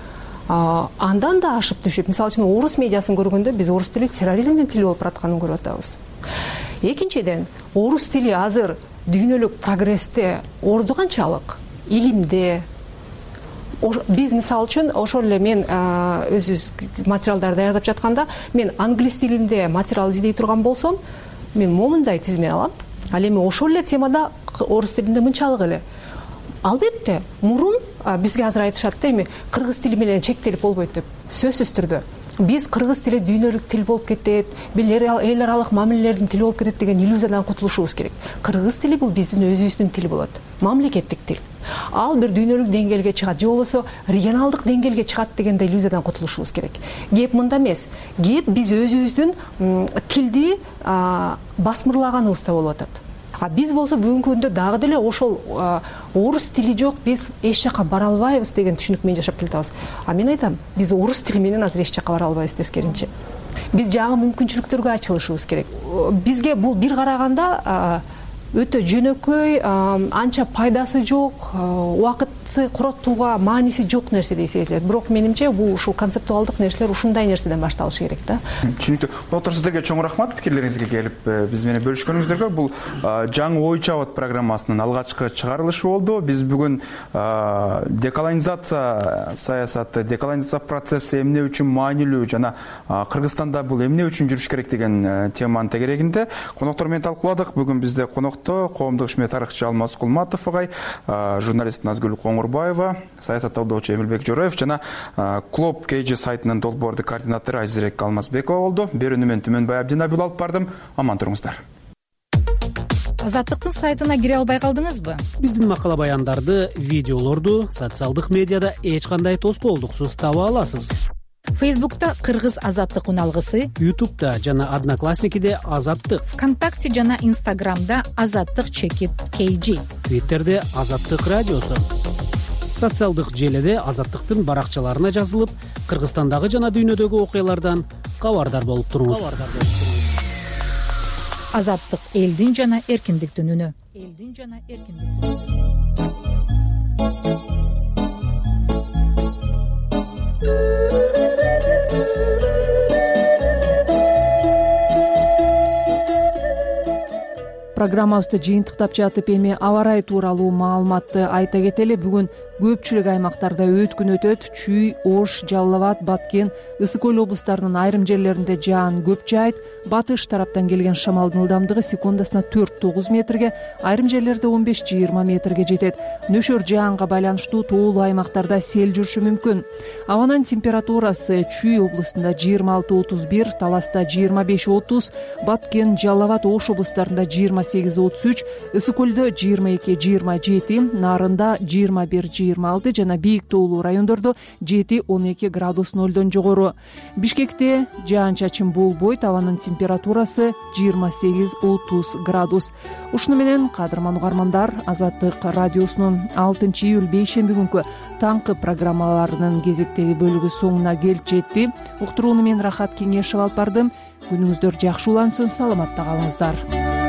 Андан да ашып түшүп, мисалы үчүн орус медиасын көргөндө биз орус тили терроризмдин тили болуп баратканын көрүп атабыз. Экинчиден, орус тили азыр дүйнөлүк прогрессте орду канчалык? Илимде. Биз мисалы үчүн ошол эле мен өзүбүз материалдар даярдап жатканда, мен англис тилинде материал издей турган болсом, мен момундай тизме алам. Ал эми ошол эле темада орус тилинде мынчалык эле. Албетте, мурун бизге азыр айтышат да, эми кыргыз тили менен чектелип болбойт деп. Сөзсүз түрдө. Биз кыргыз тили дүйнөлүк тил болуп кетет, эл аралык мамилелердин тили болуп кетет деген иллюзиядан кутулушубуз керек. Кыргыз тили бул биздин өзүбүздүн тили болот. Мамлекеттик тил. Ал бир дүйнөлүк деңгээлге чыгат, же болбосо регионалдык деңгээлге чыгат дегенде иллюзиядан кутулушубуз керек. Кеп мында эмес. Кеп биз өзүбүздүн тилди басмырлаганыбызда болуп атат. А биз болсо бүгүнкү күндө дагы деле ошол орус тили жок, биз эч жака бара албайбыз деген түшүнүк менен жашап келатабыз. А мен айтам, биз орус тили менен азыр эч жака бара албайбыз тескеринче. Биз жаңы мүмкүнчүлүктөргө ачылышыбыз керек. Бизге бул бир караганда өтө жөнөкөй, анча пайдасы жок, убакытты короттууга мааниси жок нерсе деп сезилет. Бирок менимче бул ушул концептуалдык нерселер ушундай нерседен башталышы керек да. Түшүнүктүү. Доктор, сиздерге чоң рахмат пикирлериңизге келип биз менен бөлүшкөнүңүздөргө. Бул жаңы ой чабыт программасынын алгачкы чыгарылышы болду. Биз бүгүн деколонизация саясаты, деколонизация процесси эмне үчүн маанилүү жана Кыргызстанда бул эмне үчүн жүрүш керек деген теманын тегерегинде коноктор менен талкууладык. Бүгүн бизде конокто коомдук ишмер тарыхчы Алмаз Кулматов агай, журналист Назгүл Коңурбаева, саясат талдоочу Эмилбек Жороев жана Клуб кей джи сайтынын долбоордук координатору Айзирек Алмазбекова болду. Берүүнү мен Түмөнбай Абдинабил алып бардым. Аман туруңуздар. Азаттыктын сайтына кире албай калдыңызбы? Биздин макала баяндарды, видеолорду социалдык медиада эч кандай тоскоолдуксуз таба аласыз. Фейсбукта Кыргыз Азаттык уналгысы, Ютубта жана Одноклассникиде Азаттык, ВКонтакте жана Инстаграмда Азаттык чекит кей джи, Твиттерде Азаттык радиосу. Социалдык желеде Азаттыктын баракчаларына жазылып, Кыргызстандагы жана дүйнөдөгү окуялардан кабардар болуп туруңуз. Азаттык элдин жана эркиндиктин үнү. Элдин жана эркиндиктин. Программабызды жыйынтыктап жатып эми аба ырайы тууралуу маалыматты айта кетели. Бүгүн көпчүлүк аймактарда өткүн өтөт. Чүй, Ош, Жалал Абад, Баткен, Ысык Көл облустарынын айрым жерлеринде жаан көп жаайт. Батыш тараптан келген шамалдын ылдамдыгы секундасына төрт тогуз метрге, айрым жерлерде он беш жыйырма метрге жетет. Нөшөр жаанга байланыштуу тоолуу аймактарда сел жүрүшү мүмкүн. Абанын температурасы Чүй облустунда жыйырма алты отуз бир, Таласта жыйырма беш отуз, Баткен, Жалал Абад, Ош облустарында жыйырма сегиз отуз үч, Ысык Көлдө жыйырма эки жыйырма жети, Нарында жыйырма бир жыйырма алты жана бийик тоолуу райондордо жети он эки градус нөлдөн жогору. Бишкекте жаан-чачын болбойт, абанын температурасы жыйырма сегиз отуз градус. Ушуну менен кадырман угармандар, Азаттык радиосунун алтынчы июль бейшемби күнкү таңкы программаларынын кезектеги бөлүгү соңуна келип жетти. Уктурууну мен Рахат Кеңешева алып бардым. Күнүңүздөр жакшы улансын, саламатта калыңыздар.